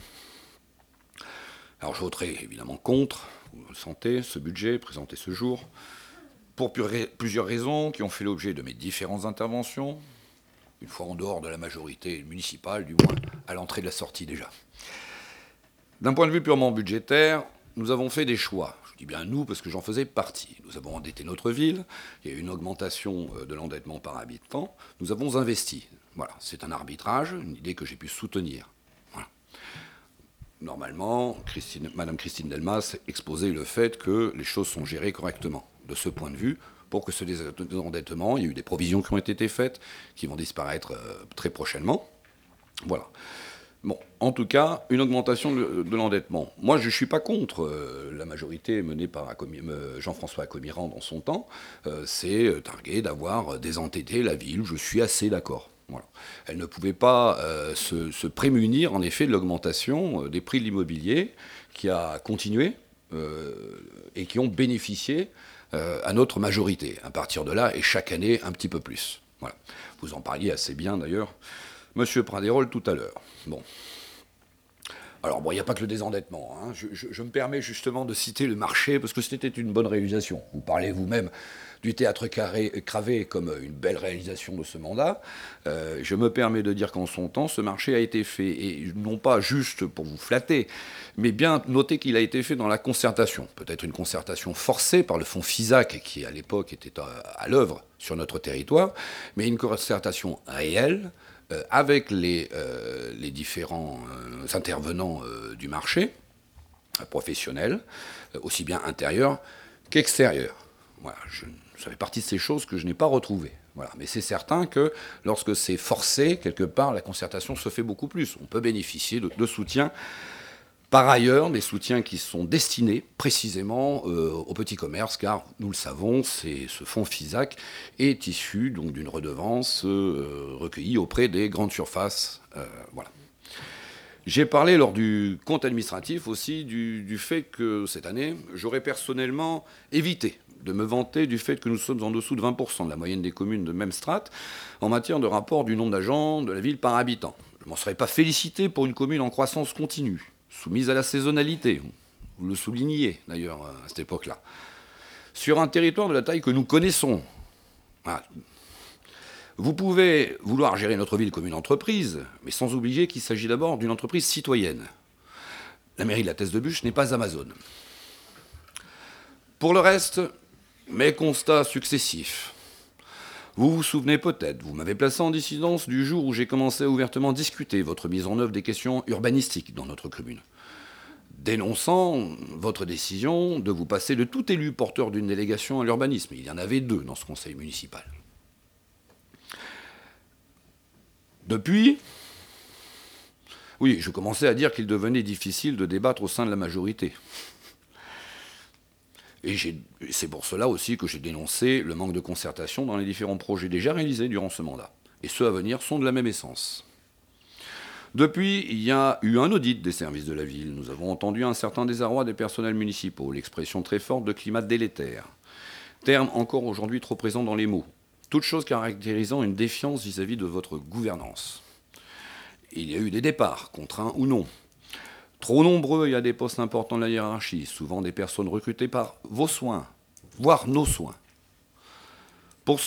Alors je voterai évidemment contre, vous le sentez, ce budget présenté ce jour, pour plusieurs raisons qui ont fait l'objet de mes différentes interventions, une fois en dehors de la majorité municipale, du moins à l'entrée de la sortie déjà. D'un point de vue purement budgétaire, nous avons fait des choix. Je dis bien nous parce que j'en faisais partie. Nous avons endetté notre ville, il y a eu une augmentation de l'endettement par habitant, nous avons investi. Voilà, c'est un arbitrage, une idée que j'ai pu soutenir. Voilà. Normalement, Madame Christine Delmas exposait le fait que les choses sont gérées correctement. De ce point de vue, pour que ce désendettement, il y a eu des provisions qui ont été faites, qui vont disparaître très prochainement. Voilà. Bon, en tout cas, une augmentation de l'endettement. Moi, je ne suis pas contre la majorité menée par Jean-François Comirand dans son temps. C'est targué d'avoir désendetté la ville. Je suis assez d'accord. Voilà. Elle ne pouvait pas se prémunir, en effet, de l'augmentation des prix de l'immobilier qui a continué et qui ont bénéficié à notre majorité. À partir de là, et chaque année, un petit peu plus. Voilà. Vous en parliez assez bien, d'ailleurs, Monsieur Pradérol, tout à l'heure. Bon. Alors, bon, il n'y a pas que le désendettement. Hein. Je me permets justement de citer le marché, parce que c'était une bonne réalisation. Vous parlez vous-même du théâtre Cravé comme une belle réalisation de ce mandat. Je me permets de dire qu'en son temps, ce marché a été fait, et non pas juste pour vous flatter, mais bien noter qu'il a été fait dans la concertation. Peut-être une concertation forcée par le fonds FISAC, qui à l'époque était à l'œuvre sur notre territoire, mais une concertation réelle, avec les différents intervenants du marché, professionnels, aussi bien intérieurs qu'extérieurs. Voilà, ça fait partie de ces choses que je n'ai pas retrouvées. Voilà. Mais c'est certain que lorsque c'est forcé, quelque part, la concertation se fait beaucoup plus. On peut bénéficier de soutien. Par ailleurs, des soutiens qui sont destinés précisément aux petits commerces, car nous le savons, ce fonds FISAC est issu donc d'une redevance recueillie auprès des grandes surfaces. Voilà. J'ai parlé lors du compte administratif aussi du fait que cette année, j'aurais personnellement évité de me vanter du fait que nous sommes en dessous de 20% de la moyenne des communes de même strate en matière de rapport du nombre d'agents de la ville par habitant. Je ne m'en serais pas félicité pour une commune en croissance continue, soumise à la saisonnalité. Vous le souligniez d'ailleurs à cette époque-là. Sur un territoire de la taille que nous connaissons, voilà. Vous pouvez vouloir gérer notre ville comme une entreprise, mais sans oublier qu'il s'agit d'abord d'une entreprise citoyenne. La mairie de la Thèse-de-Buch n'est pas Amazon. Pour le reste, mes constats successifs. Vous vous souvenez peut-être, vous m'avez placé en dissidence du jour où j'ai commencé à ouvertement discuter votre mise en œuvre des questions urbanistiques dans notre commune, dénonçant votre décision de vous passer de tout élu porteur d'une délégation à l'urbanisme. Il y en avait 2 dans ce conseil municipal. Depuis, oui, je commençais à dire qu'il devenait difficile de débattre au sein de la majorité. Et c'est pour cela aussi que j'ai dénoncé le manque de concertation dans les différents projets déjà réalisés durant ce mandat. Et ceux à venir sont de la même essence. Depuis, il y a eu un audit des services de la ville. Nous avons entendu un certain désarroi des personnels municipaux, l'expression très forte de climat délétère. Terme encore aujourd'hui trop présent dans les mots. Toute chose caractérisant une défiance vis-à-vis de votre gouvernance. Il y a eu des départs, contraints ou non. Trop nombreux et à des postes importants de la hiérarchie, souvent des personnes recrutées par vos soins, voire nos soins. Pour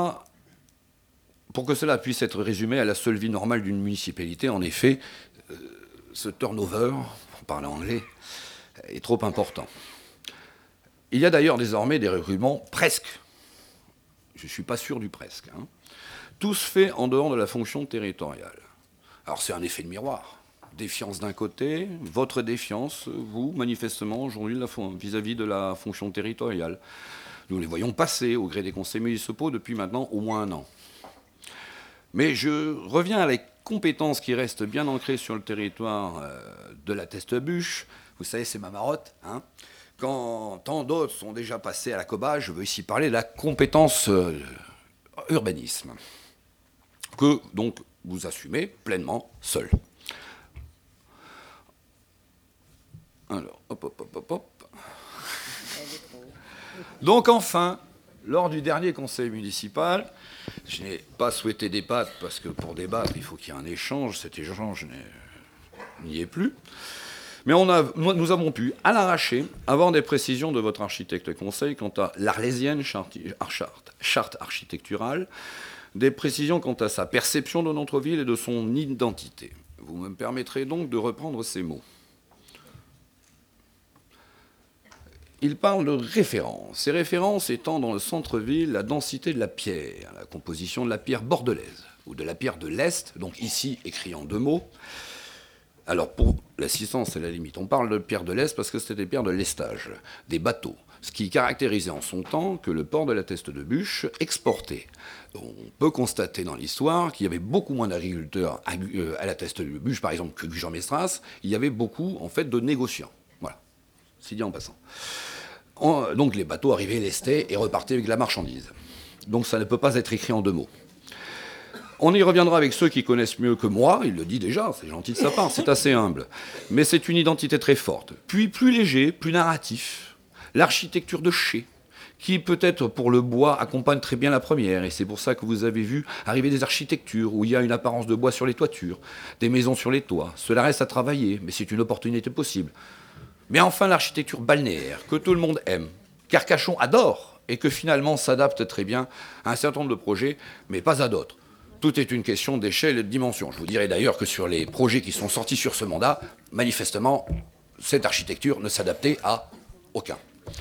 que cela puisse être résumé à la seule vie normale d'une municipalité, en effet, ce turnover, pour parler anglais, est trop important. Il y a d'ailleurs désormais des recrutements presque, je ne suis pas sûr du presque, hein, tous faits en dehors de la fonction territoriale. Alors c'est un effet de miroir. Défiance d'un côté, votre défiance, vous, manifestement, aujourd'hui, vis-à-vis de la fonction territoriale. Nous les voyons passer au gré des conseils municipaux depuis maintenant au moins 1 an. Mais je reviens à la compétence qui reste bien ancrée sur le territoire de la Teste-Bûche. Vous savez, c'est ma marotte, hein. Quand tant d'autres sont déjà passés à la COBA, je veux ici parler de la compétence urbanisme, que donc vous assumez pleinement seul. Alors, hop. Donc enfin, lors du dernier conseil municipal, je n'ai pas souhaité débattre, parce que pour débattre, il faut qu'il y ait un échange. Cet échange n'y est plus. Mais nous avons pu, à l'arraché, avoir des précisions de votre architecte conseil quant à l'arlésienne charte architecturale, des précisions quant à sa perception de notre ville et de son identité. Vous me permettrez donc de reprendre ces mots. Il parle de références. Ces références étant dans le centre-ville la densité de la pierre, la composition de la pierre bordelaise, ou de la pierre de l'Est, donc ici écrit en 2 mots. Alors pour l'assistance, c'est la limite. On parle de pierre de l'Est parce que c'était des pierres de lestage, des bateaux, ce qui caractérisait en son temps que le port de la Teste-de-Bûche exportait. On peut constater dans l'histoire qu'il y avait beaucoup moins d'agriculteurs à la Teste-de-Bûche, par exemple, que Gujan-Mestras. Il y avait beaucoup, en fait, de négociants. Voilà, c'est dit en passant. Donc les bateaux arrivaient, lestaient et repartaient avec la marchandise. Donc ça ne peut pas être écrit en 2 mots. On y reviendra avec ceux qui connaissent mieux que moi, il le dit déjà, c'est gentil de sa part, c'est assez humble. Mais c'est une identité très forte. Puis plus léger, plus narratif, l'architecture de Ché, qui peut-être pour le bois accompagne très bien la première, et c'est pour ça que vous avez vu arriver des architectures où il y a une apparence de bois sur les toitures, des maisons sur les toits. Cela reste à travailler, mais c'est une opportunité possible. Mais enfin l'architecture balnéaire, que tout le monde aime, qu'Arcachon adore, et que finalement s'adapte très bien à un certain nombre de projets, mais pas à d'autres. Tout est une question d'échelle et de dimension. Je vous dirais d'ailleurs que sur les projets qui sont sortis sur ce mandat, manifestement, cette architecture ne s'adaptait à aucun.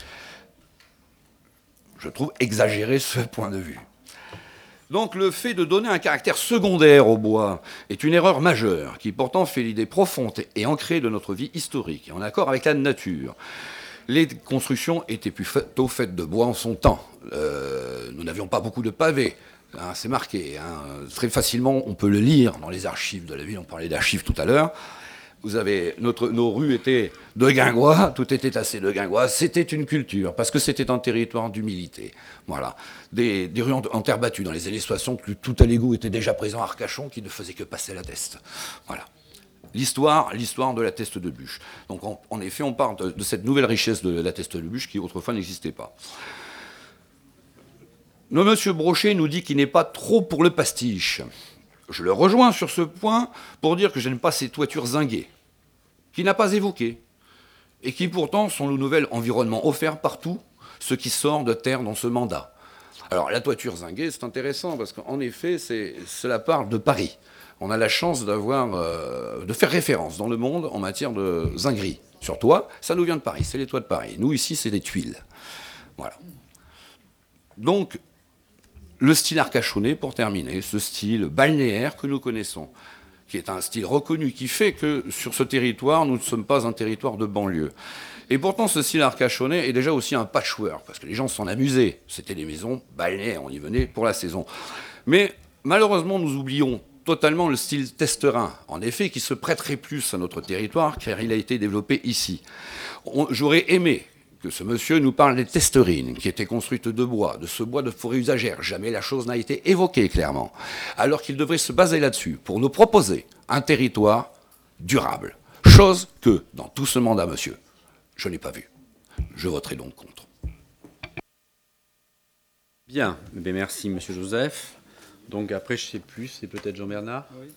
Je trouve exagéré ce point de vue. Donc le fait de donner un caractère secondaire au bois est une erreur majeure qui pourtant fait l'idée profonde et ancrée de notre vie historique, et en accord avec la nature. Les constructions étaient plutôt faites de bois en son temps. Nous n'avions pas beaucoup de pavés. Hein, c'est marqué. Hein. Très facilement, on peut le lire dans les archives de la ville. On parlait d'archives tout à l'heure. Vous avez nos rues étaient de guingois, tout était assez de guingois. C'était une culture, parce que c'était un territoire d'humilité. Voilà. Des rues en terre battue dans les années 60, tout à l'égout était déjà présent à Arcachon, qui ne faisait que passer la Teste. Voilà. L'histoire de la Teste-de-Bûche. Donc, en effet, on parle de cette nouvelle richesse de la Teste-de-Bûche qui autrefois n'existait pas. Monsieur Brochet nous dit qu'il n'est pas trop pour le pastiche. Je le rejoins sur ce point pour dire que je n'aime pas ces toitures zinguées, qu'il n'a pas évoquées, et qui pourtant sont le nouvel environnement offert partout, ce qui sort de terre dans ce mandat. Alors la toiture zinguée, c'est intéressant, parce qu'en effet, cela parle de Paris. On a la chance de faire référence dans le monde en matière de zinguerie. Sur toit, ça nous vient de Paris, c'est les toits de Paris. Nous, ici, c'est des tuiles. Voilà. Donc, le style arcachonnais, pour terminer, ce style balnéaire que nous connaissons, qui est un style reconnu, qui fait que sur ce territoire, nous ne sommes pas un territoire de banlieue. Et pourtant, ce style arcachonnais est déjà aussi un patchwork, parce que les gens s'en amusaient. C'était des maisons balnéaires, on y venait pour la saison. Mais malheureusement, nous oublions totalement le style testerin, en effet, qui se prêterait plus à notre territoire, car il a été développé ici. J'aurais aimé que ce monsieur nous parle des testerines, qui étaient construites de bois, de ce bois de forêt usagère. Jamais la chose n'a été évoquée clairement. Alors qu'il devrait se baser là-dessus pour nous proposer un territoire durable. Chose que, dans tout ce mandat, monsieur, je n'ai pas vue. Je voterai donc contre. Bien, merci monsieur Joseph. Donc après, je ne sais plus, c'est peut-être Jean-Bernard. Oui.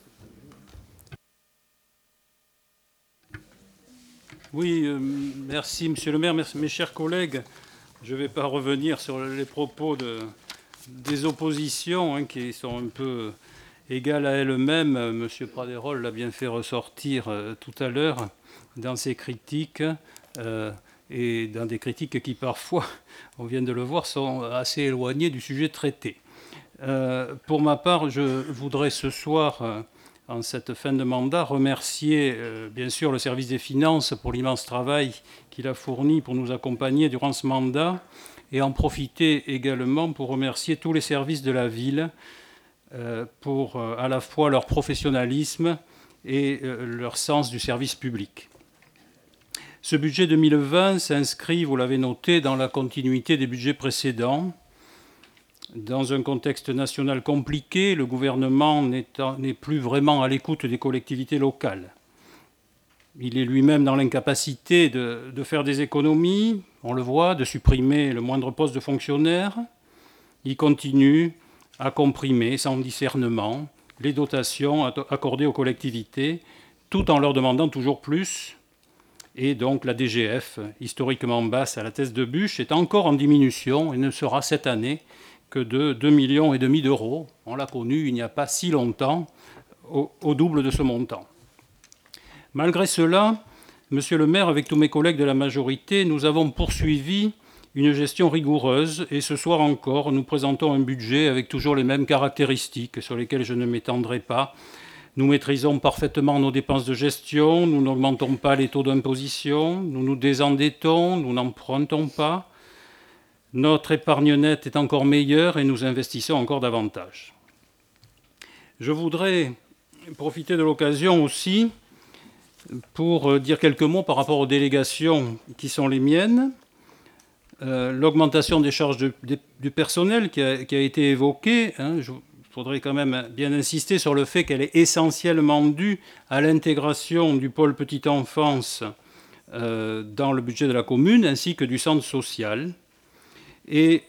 Oui, merci Monsieur le maire, merci mes chers collègues. Je ne vais pas revenir sur les propos des oppositions qui sont un peu égales à elles-mêmes. Monsieur Praderol l'a bien fait ressortir tout à l'heure dans ses critiques. et dans des critiques qui parfois, on vient de le voir, sont assez éloignées du sujet traité. Pour ma part, je voudrais ce soir, en cette fin de mandat, remercier bien sûr le service des finances pour l'immense travail qu'il a fourni pour nous accompagner durant ce mandat, et en profiter également pour remercier tous les services de la ville pour à la fois leur professionnalisme et leur sens du service public. Ce budget 2020 s'inscrit, vous l'avez noté, dans la continuité des budgets précédents. Dans un contexte national compliqué, le gouvernement n'est plus vraiment à l'écoute des collectivités locales. Il est lui-même dans l'incapacité de faire des économies, on le voit, de supprimer le moindre poste de fonctionnaire. Il continue à comprimer sans discernement les dotations accordées aux collectivités, tout en leur demandant toujours plus. Et donc la DGF, historiquement basse à la tête de bûche, est encore en diminution et ne sera cette année que de 2,5 millions d'euros. On l'a connu il n'y a pas si longtemps, au double de ce montant. Malgré cela, Monsieur le maire, avec tous mes collègues de la majorité, nous avons poursuivi une gestion rigoureuse et ce soir encore, nous présentons un budget avec toujours les mêmes caractéristiques sur lesquelles je ne m'étendrai pas. Nous maîtrisons parfaitement nos dépenses de gestion, nous n'augmentons pas les taux d'imposition, nous nous désendettons, nous n'empruntons pas. Notre épargne nette est encore meilleure et nous investissons encore davantage. Je voudrais profiter de l'occasion aussi pour dire quelques mots par rapport aux délégations qui sont les miennes. L'augmentation des charges du personnel qui a été évoquée, il faudrait quand même bien insister sur le fait qu'elle est essentiellement due à l'intégration du pôle petite enfance dans le budget de la commune, ainsi que du centre social, et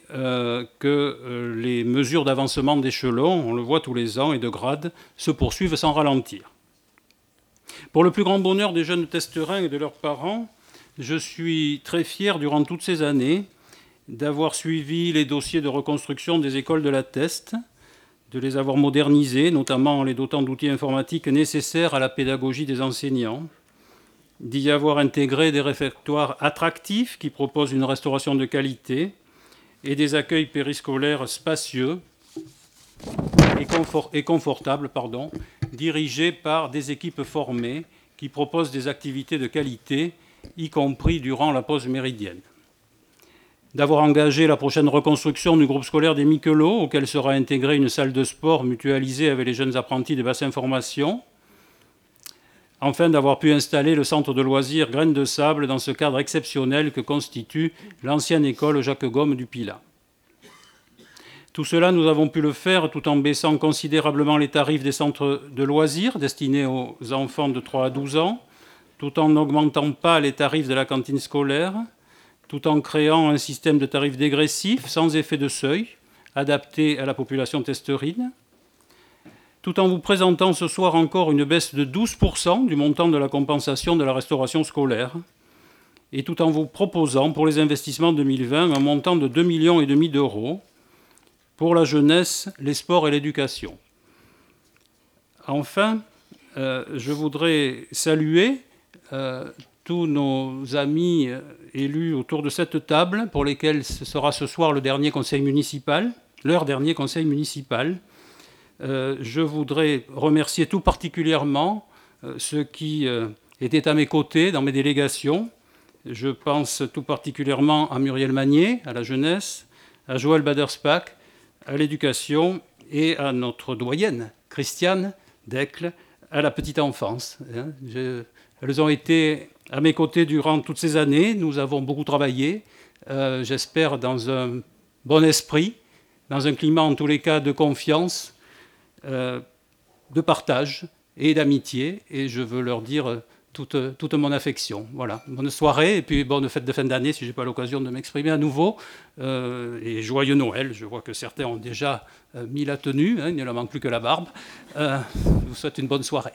que les mesures d'avancement d'échelon, on le voit tous les ans, et de grade, se poursuivent sans ralentir. Pour le plus grand bonheur des jeunes testerins et de leurs parents, je suis très fier, durant toutes ces années, d'avoir suivi les dossiers de reconstruction des écoles de la Teste, de les avoir modernisés, notamment en les dotant d'outils informatiques nécessaires à la pédagogie des enseignants, d'y avoir intégré des réfectoires attractifs qui proposent une restauration de qualité et des accueils périscolaires spacieux et confortables, dirigés par des équipes formées qui proposent des activités de qualité, y compris durant la pause méridienne. D'avoir engagé la prochaine reconstruction du groupe scolaire des Miquelots, auquel sera intégrée une salle de sport mutualisée avec les jeunes apprentis des bassins formation. Enfin, d'avoir pu installer le centre de loisirs Graines de Sable dans ce cadre exceptionnel que constitue l'ancienne école Jacques Gomme du Pilat. Tout cela, nous avons pu le faire tout en baissant considérablement les tarifs des centres de loisirs destinés aux enfants de 3 à 12 ans, tout en n'augmentant pas les tarifs de la cantine scolaire, tout en créant un système de tarifs dégressifs sans effet de seuil, adapté à la population testerine, tout en vous présentant ce soir encore une baisse de 12% du montant de la compensation de la restauration scolaire, et tout en vous proposant pour les investissements 2020 un montant de 2,5 millions d'euros pour la jeunesse, les sports et l'éducation. Enfin, je voudrais saluer tous nos amis élus autour de cette table, pour lesquels ce sera ce soir leur dernier conseil municipal. Je voudrais remercier tout particulièrement ceux qui étaient à mes côtés dans mes délégations. Je pense tout particulièrement à Muriel Magnier, à la jeunesse, à Joël Baderspack, à l'éducation, et à notre doyenne, Christiane Decles, à la petite enfance. Elles ont été à mes côtés durant toutes ces années. Nous avons beaucoup travaillé, j'espère dans un bon esprit, dans un climat en tous les cas de confiance, de partage et d'amitié. Et je veux leur dire toute mon affection. Voilà. Bonne soirée et puis bonne fête de fin d'année si je n'ai pas l'occasion de m'exprimer à nouveau. Et joyeux Noël. Je vois que certains ont déjà mis la tenue, il ne leur manque plus que la barbe. Je vous souhaite une bonne soirée.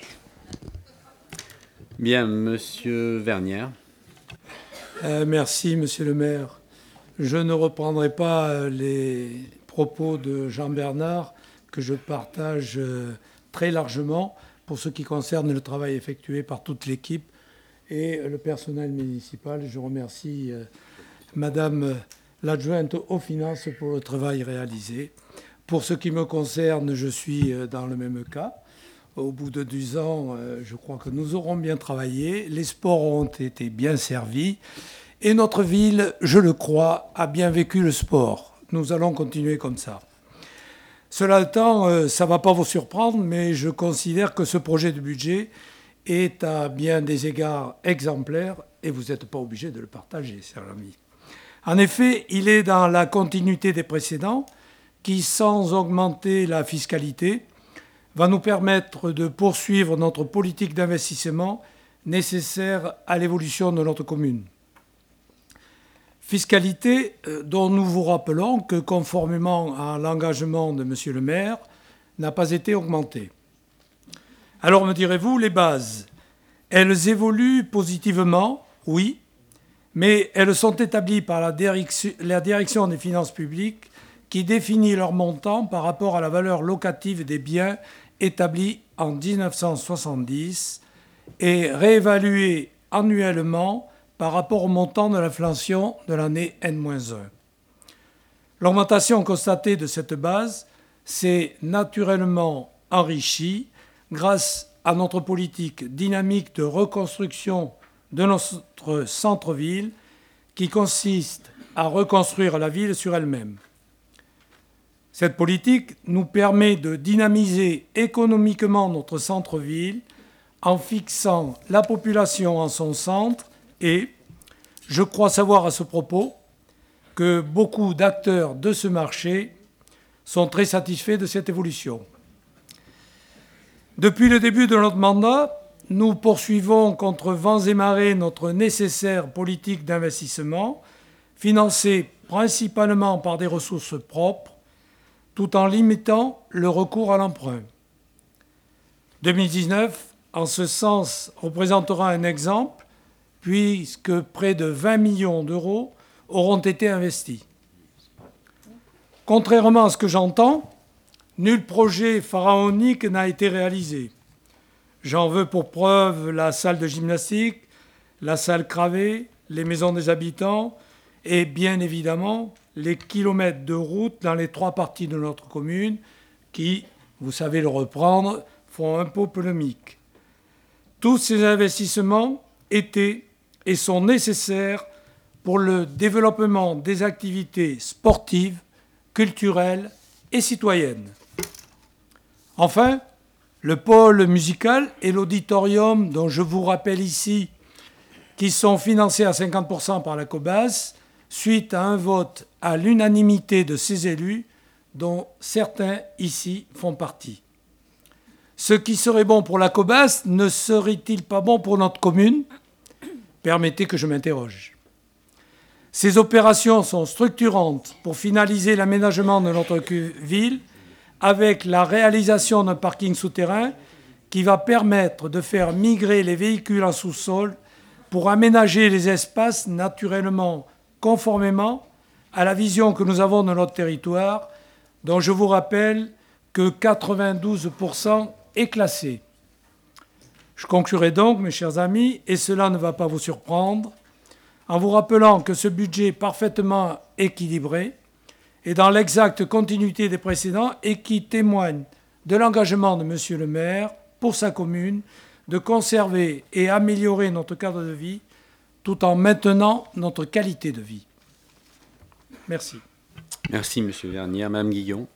Bien, Monsieur Vernière. Merci, Monsieur le maire. Je ne reprendrai pas les propos de Jean Bernard, que je partage très largement pour ce qui concerne le travail effectué par toute l'équipe et le personnel municipal. Je remercie Madame l'adjointe aux finances pour le travail réalisé. Pour ce qui me concerne, je suis dans le même cas. Au bout de 10 ans, je crois que nous aurons bien travaillé, les sports ont été bien servis et notre ville, je le crois, a bien vécu le sport. Nous allons continuer comme ça. Cela étant, ça ne va pas vous surprendre, mais je considère que ce projet de budget est à bien des égards exemplaire et vous n'êtes pas obligé de le partager, cher ami. En effet, il est dans la continuité des précédents qui, sans augmenter la fiscalité, va nous permettre de poursuivre notre politique d'investissement nécessaire à l'évolution de notre commune. Fiscalité dont nous vous rappelons que, conformément à l'engagement de M. le maire, n'a pas été augmentée. Alors, me direz-vous, les bases, elles évoluent positivement, oui, mais elles sont établies par la direction des finances publiques qui définit leur montant par rapport à la valeur locative des biens établie en 1970 et réévaluée annuellement par rapport au montant de l'inflation de l'année N-1. L'augmentation constatée de cette base s'est naturellement enrichie grâce à notre politique dynamique de reconstruction de notre centre-ville qui consiste à reconstruire la ville sur elle-même. Cette politique nous permet de dynamiser économiquement notre centre-ville en fixant la population en son centre et je crois savoir à ce propos que beaucoup d'acteurs de ce marché sont très satisfaits de cette évolution. Depuis le début de notre mandat, nous poursuivons contre vents et marées notre nécessaire politique d'investissement, financée principalement par des ressources propres, tout en limitant le recours à l'emprunt. 2019, en ce sens, représentera un exemple, puisque près de 20 millions d'euros auront été investis. Contrairement à ce que j'entends, nul projet pharaonique n'a été réalisé. J'en veux pour preuve la salle de gymnastique, la salle Cravé, les maisons des habitants et bien évidemment les kilomètres de route dans les 3 parties de notre commune qui, vous savez le reprendre, font un peu polémique. Tous ces investissements étaient et sont nécessaires pour le développement des activités sportives, culturelles et citoyennes. Enfin, le pôle musical et l'auditorium, dont je vous rappelle ici, qui sont financés à 50% par la COBAS, suite à un vote à l'unanimité de ces élus, dont certains ici font partie. Ce qui serait bon pour la COBAS ne serait-il pas bon pour notre commune ? Permettez que je m'interroge. Ces opérations sont structurantes pour finaliser l'aménagement de notre ville avec la réalisation d'un parking souterrain qui va permettre de faire migrer les véhicules en sous-sol pour aménager les espaces naturellement conformément à la vision que nous avons de notre territoire, dont je vous rappelle que 92% est classé. Je conclurai donc, mes chers amis, et cela ne va pas vous surprendre, en vous rappelant que ce budget est parfaitement équilibré et dans l'exacte continuité des précédents et qui témoigne de l'engagement de M. le maire pour sa commune de conserver et améliorer notre cadre de vie tout en maintenant notre qualité de vie. Merci. Merci, M. Vernier. Mme Guillon.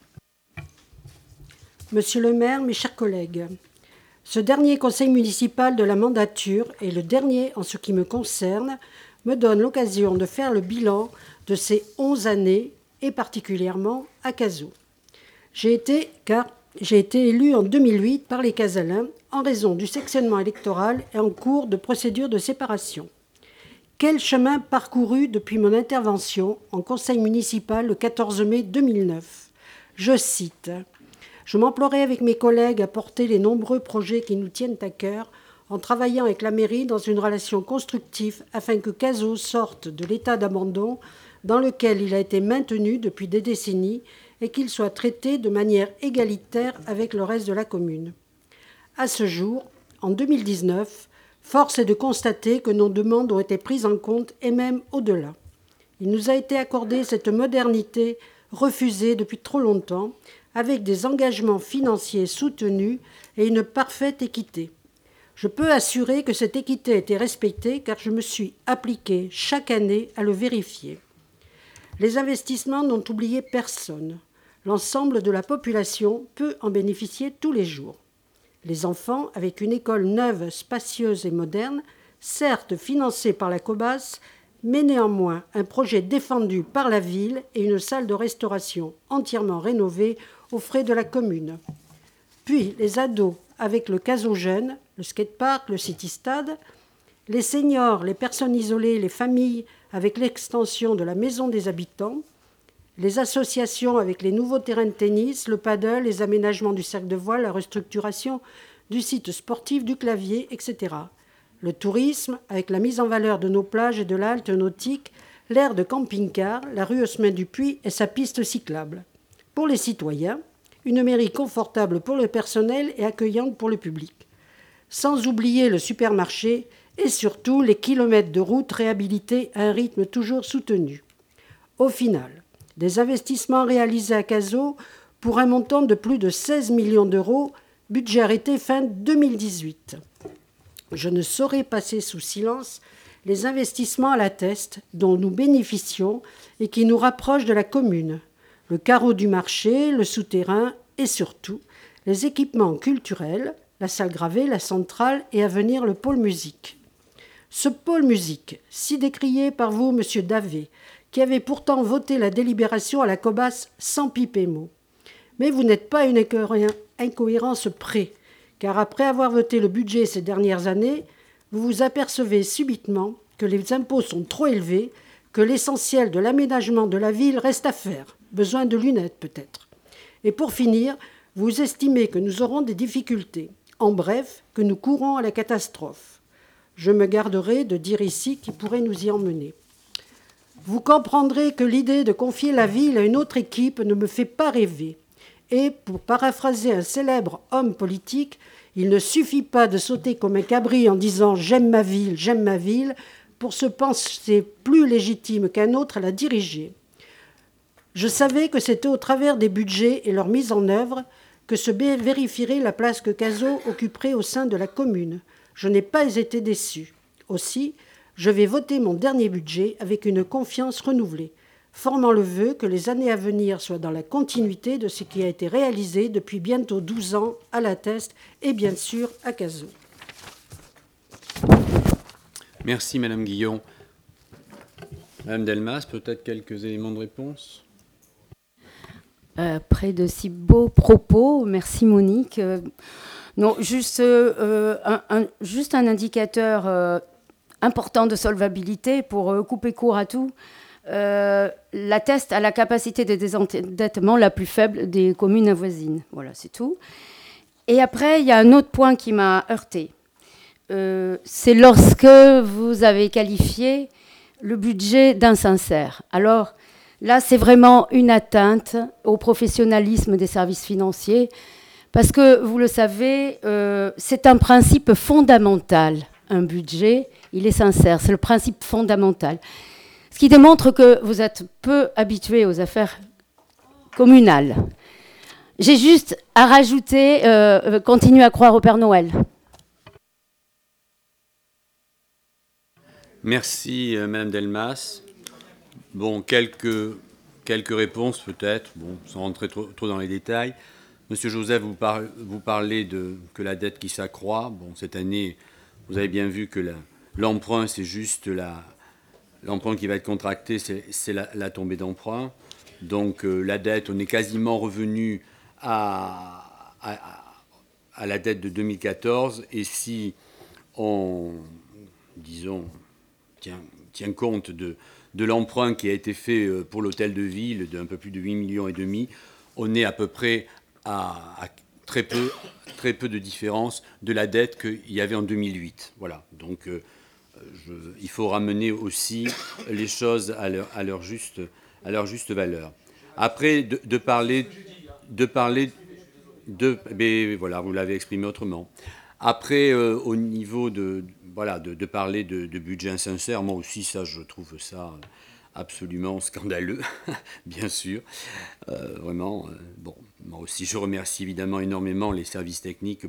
Monsieur le maire, mes chers collègues, ce dernier conseil municipal de la mandature et le dernier en ce qui me concerne me donne l'occasion de faire le bilan de ces 11 années et particulièrement à Cazaux. J'ai été élu en 2008 par les Casalins en raison du sectionnement électoral et en cours de procédure de séparation. Quel chemin parcouru depuis mon intervention en conseil municipal le 14 mai 2009 ? Je cite « Je m'emploierai avec mes collègues à porter les nombreux projets qui nous tiennent à cœur en travaillant avec la mairie dans une relation constructive afin que Cazaux sorte de l'état d'abandon dans lequel il a été maintenu depuis des décennies et qu'il soit traité de manière égalitaire avec le reste de la commune. À ce jour, en 2019, Force est de constater que nos demandes ont été prises en compte et même au-delà. Il nous a été accordé cette modernité refusée depuis trop longtemps, avec des engagements financiers soutenus et une parfaite équité. Je peux assurer que cette équité a été respectée car je me suis appliquée chaque année à le vérifier. Les investissements n'ont oublié personne. L'ensemble de la population peut en bénéficier tous les jours. Les enfants, avec une école neuve, spacieuse et moderne, certes financée par la COBAS, mais néanmoins un projet défendu par la ville et une salle de restauration entièrement rénovée aux frais de la commune. Puis les ados, avec le Caso Jeune, le skatepark, le City-Stade, les seniors, les personnes isolées, les familles, avec l'extension de la maison des habitants, les associations avec les nouveaux terrains de tennis, le paddle, les aménagements du cercle de voile, la restructuration du site sportif du Clavier, etc. Le tourisme, avec la mise en valeur de nos plages et de la halte nautique, l'aire de camping-car, la rue Haussmann-du-Puy et sa piste cyclable. Pour les citoyens, une mairie confortable pour le personnel et accueillante pour le public. Sans oublier le supermarché et surtout les kilomètres de routes réhabilités à un rythme toujours soutenu. Au final, des investissements réalisés à Cazaux pour un montant de plus de 16 millions d'euros, budget arrêté fin 2018. Je ne saurais passer sous silence les investissements à la Teste dont nous bénéficions et qui nous rapprochent de la commune. Le carreau du marché, le souterrain et surtout les équipements culturels, la salle gravée, la centrale et à venir le pôle musique. Ce pôle musique, si décrié par vous, monsieur Davé, qui avait pourtant voté la délibération à la COBAS sans piper mot. Mais vous n'êtes pas une incohérence près, car après avoir voté le budget ces dernières années, vous vous apercevez subitement que les impôts sont trop élevés, que l'essentiel de l'aménagement de la ville reste à faire. Besoin de lunettes peut-être. Et pour finir, vous estimez que nous aurons des difficultés. En bref, que nous courons à la catastrophe. Je me garderai de dire ici qui pourrait nous y emmener. Vous comprendrez que l'idée de confier la ville à une autre équipe ne me fait pas rêver. Et, pour paraphraser un célèbre homme politique, il ne suffit pas de sauter comme un cabri en disant « j'aime ma ville » pour se penser plus légitime qu'un autre à la diriger. Je savais que c'était au travers des budgets et leur mise en œuvre que se vérifierait la place que Cazaux occuperait au sein de la commune. Je n'ai pas été déçu. Aussi, je vais voter mon dernier budget avec une confiance renouvelée, formant le vœu que les années à venir soient dans la continuité de ce qui a été réalisé depuis bientôt 12 ans à la Teste et bien sûr à Cazaux. Merci Madame Guillon. Madame Delmas, peut-être quelques éléments de réponse ? Après de si beaux propos, merci Monique. Non, juste un indicateur important de solvabilité pour couper court à tout. La Teste a la capacité de désendettement la plus faible des communes voisines. Voilà, c'est tout. Et après, il y a un autre point qui m'a heurtée. C'est lorsque vous avez qualifié le budget d'insincère. Alors, là, c'est vraiment une atteinte au professionnalisme des services financiers, parce que, vous le savez, c'est un principe fondamental. Un budget, il est sincère, c'est le principe fondamental. Ce qui démontre que vous êtes peu habitué aux affaires communales. J'ai juste à rajouter, continuez à croire au Père Noël. Merci Madame Delmas. Bon, quelques réponses peut-être, sans rentrer trop dans les détails. Monsieur Joseph, vous parlez que la dette qui s'accroît. Bon, cette année, vous avez bien vu que l'emprunt, c'est juste l'emprunt qui va être contracté, c'est la tombée d'emprunt. Donc la dette, on est quasiment revenu à la dette de 2014. Et si on, disons, tient compte de l'emprunt qui a été fait pour l'hôtel de ville d'un peu plus de 8,5 millions, on est à peu près à très peu de différence de la dette qu'il y avait en 2008. Voilà. Donc il faut ramener aussi les choses à leur juste valeur. Après, mais voilà, vous l'avez exprimé autrement. Après, au niveau de parler de budget insincère, moi aussi, ça, je trouve ça absolument scandaleux, bien sûr. Vraiment, bon, moi aussi, je remercie évidemment énormément les services techniques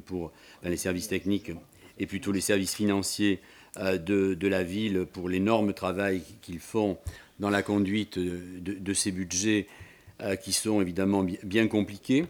et plutôt les services financiers de la ville pour l'énorme travail qu'ils font dans la conduite de ces budgets qui sont évidemment bien compliqués.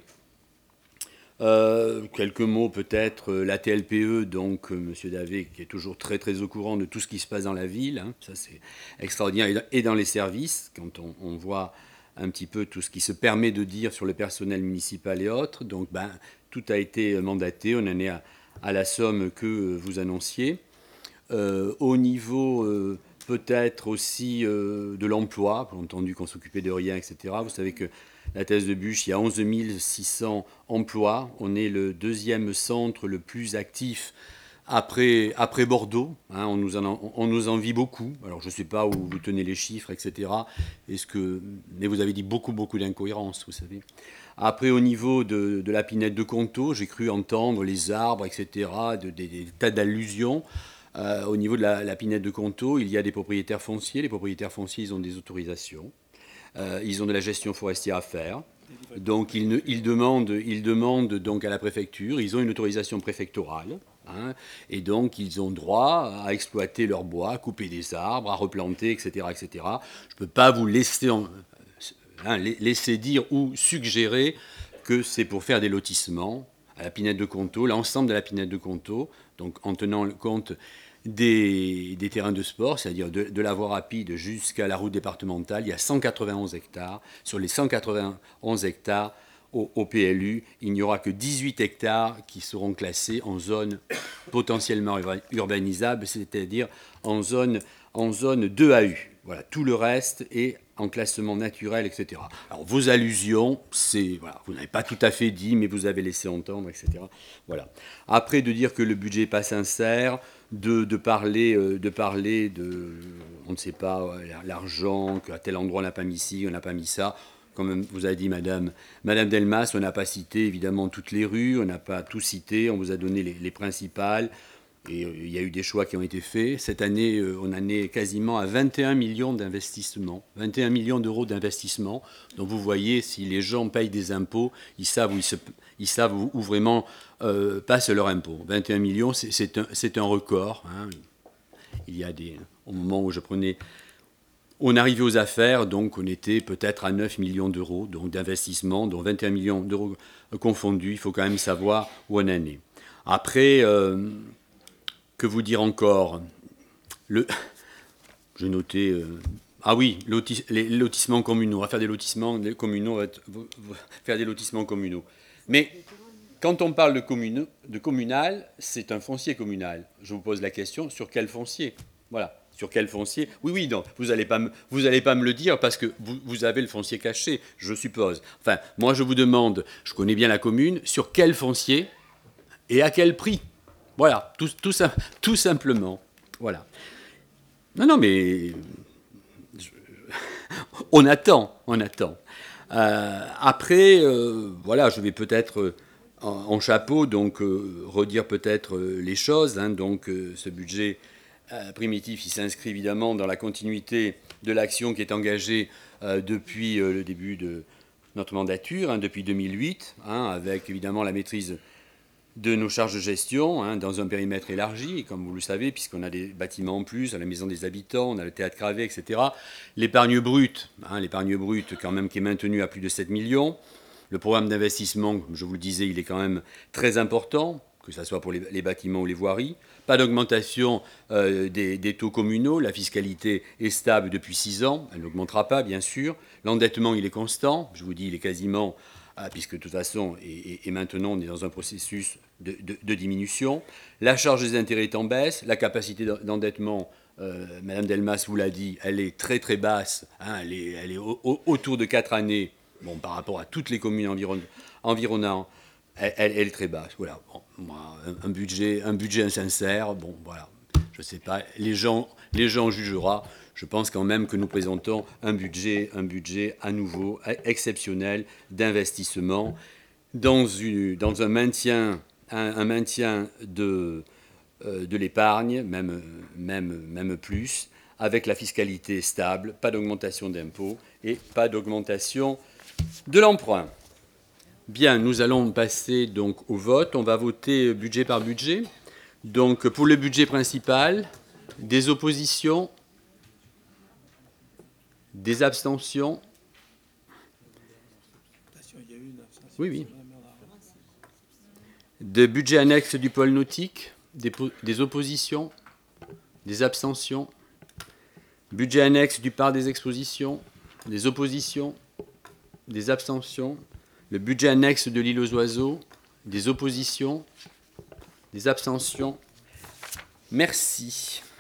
Quelques mots peut-être, la TLPE, donc Monsieur Davé, qui est toujours très très au courant de tout ce qui se passe dans la ville, hein, ça c'est extraordinaire, et dans les services, quand on voit un petit peu tout ce qui se permet de dire sur le personnel municipal et autres, donc tout a été mandaté, on en est à la somme que vous annonciez. Au niveau peut-être aussi de l'emploi, bien entendu qu'on s'occupait de rien, etc. Vous savez que la thèse de Buch, il y a 11 600 emplois. On est le deuxième centre le plus actif après Bordeaux. Hein, on nous envie beaucoup. Alors, je ne sais pas où vous tenez les chiffres, etc. Mais vous avez dit beaucoup d'incohérences, vous savez. Après, au niveau de la pinède de Conto, j'ai cru entendre les arbres, etc., des tas d'allusions. Au niveau de la pinède de Conto, il y a des propriétaires fonciers. Les propriétaires fonciers, ils ont des autorisations. Ils ont de la gestion forestière à faire. Donc, ils demandent donc à la préfecture. Ils ont une autorisation préfectorale. Hein, et donc, ils ont droit à exploiter leur bois, à couper des arbres, à replanter, etc. etc. Je ne peux pas vous laisser dire ou suggérer que c'est pour faire des lotissements à la pinède de Conto, l'ensemble de la pinède de Conto, donc en tenant compte des terrains de sport, c'est-à-dire de la voie rapide jusqu'à la route départementale, il y a 191 hectares. Sur les 191 hectares au PLU, il n'y aura que 18 hectares qui seront classés en zone potentiellement urbanisable, c'est-à-dire en zone 2AU. Voilà, tout le reste est en classement naturel, etc. Alors, vos allusions, vous n'avez pas tout à fait dit, mais vous avez laissé entendre, etc. Voilà. Après, de dire que le budget n'est pas sincère, de parler de, on ne sait pas, l'argent, qu'à tel endroit on n'a pas mis ci, on n'a pas mis ça. Comme vous avez dit, Madame Delmas, on n'a pas cité évidemment toutes les rues, on n'a pas tout cité, on vous a donné les principales. Et il y a eu des choix qui ont été faits. Cette année, on en est quasiment à 21 millions d'investissements, 21 millions d'euros d'investissement. Donc vous voyez, si les gens payent des impôts, ils savent où vraiment passent leurs impôts. 21 millions, c'est un record. Hein. Il y a au moment où on arrivait aux affaires, donc on était peut-être à 9 millions d'euros d'investissement, dont 21 millions d'euros confondus. Il faut quand même savoir où on en est. Après... que vous dire encore ? Je notais... les lotissements communaux. On va faire des lotissements communaux. Mais quand on parle de communal, c'est un foncier communal. Je vous pose la question, sur quel foncier ? Voilà. Sur quel foncier ? Oui, non, vous n'allez pas me le dire parce que vous avez le foncier caché, je suppose. Enfin, moi, je vous demande, je connais bien la commune, sur quel foncier et à quel prix ? Voilà, tout simplement. Voilà. Non, mais on attend. Après, voilà, je vais peut-être en chapeau, donc redire peut-être les choses. Hein, donc, ce budget primitif, il s'inscrit évidemment dans la continuité de l'action qui est engagée depuis le début de notre mandature, hein, depuis 2008, hein, avec évidemment la maîtrise de nos charges de gestion, hein, dans un périmètre élargi, comme vous le savez, puisqu'on a des bâtiments en plus, à la maison des habitants, on a le théâtre Cravé, etc. L'épargne brute quand même qui est maintenue à plus de 7 millions. Le programme d'investissement, comme je vous le disais, il est quand même très important, que ce soit pour les bâtiments ou les voiries. Pas d'augmentation des taux communaux, la fiscalité est stable depuis 6 ans, elle n'augmentera pas, bien sûr. L'endettement, il est constant, je vous dis, il est quasiment... puisque de toute façon, et maintenant, on est dans un processus de diminution. La charge des intérêts est en baisse. La capacité d'endettement, Madame Delmas vous l'a dit, elle est très très basse. Hein, elle est autour de 4 années. Bon, par rapport à toutes les communes environnantes, elle est très basse. Voilà. Bon, moi, un budget insincère, bon, voilà. Je ne sais pas, les gens jugeront. Je pense quand même que nous présentons un budget à nouveau exceptionnel d'investissement dans un maintien un maintien de l'épargne, même plus, avec la fiscalité stable, pas d'augmentation d'impôts et pas d'augmentation de l'emprunt. Bien, nous allons passer donc au vote. On va voter budget par budget. Donc, pour le budget principal, des oppositions, des abstentions. Oui. Des budgets annexes du pôle nautique, des oppositions, des abstentions. Budget annexe du parc des expositions, des oppositions, des abstentions. Le budget annexe de l'île aux oiseaux, des oppositions, des abstentions. Merci.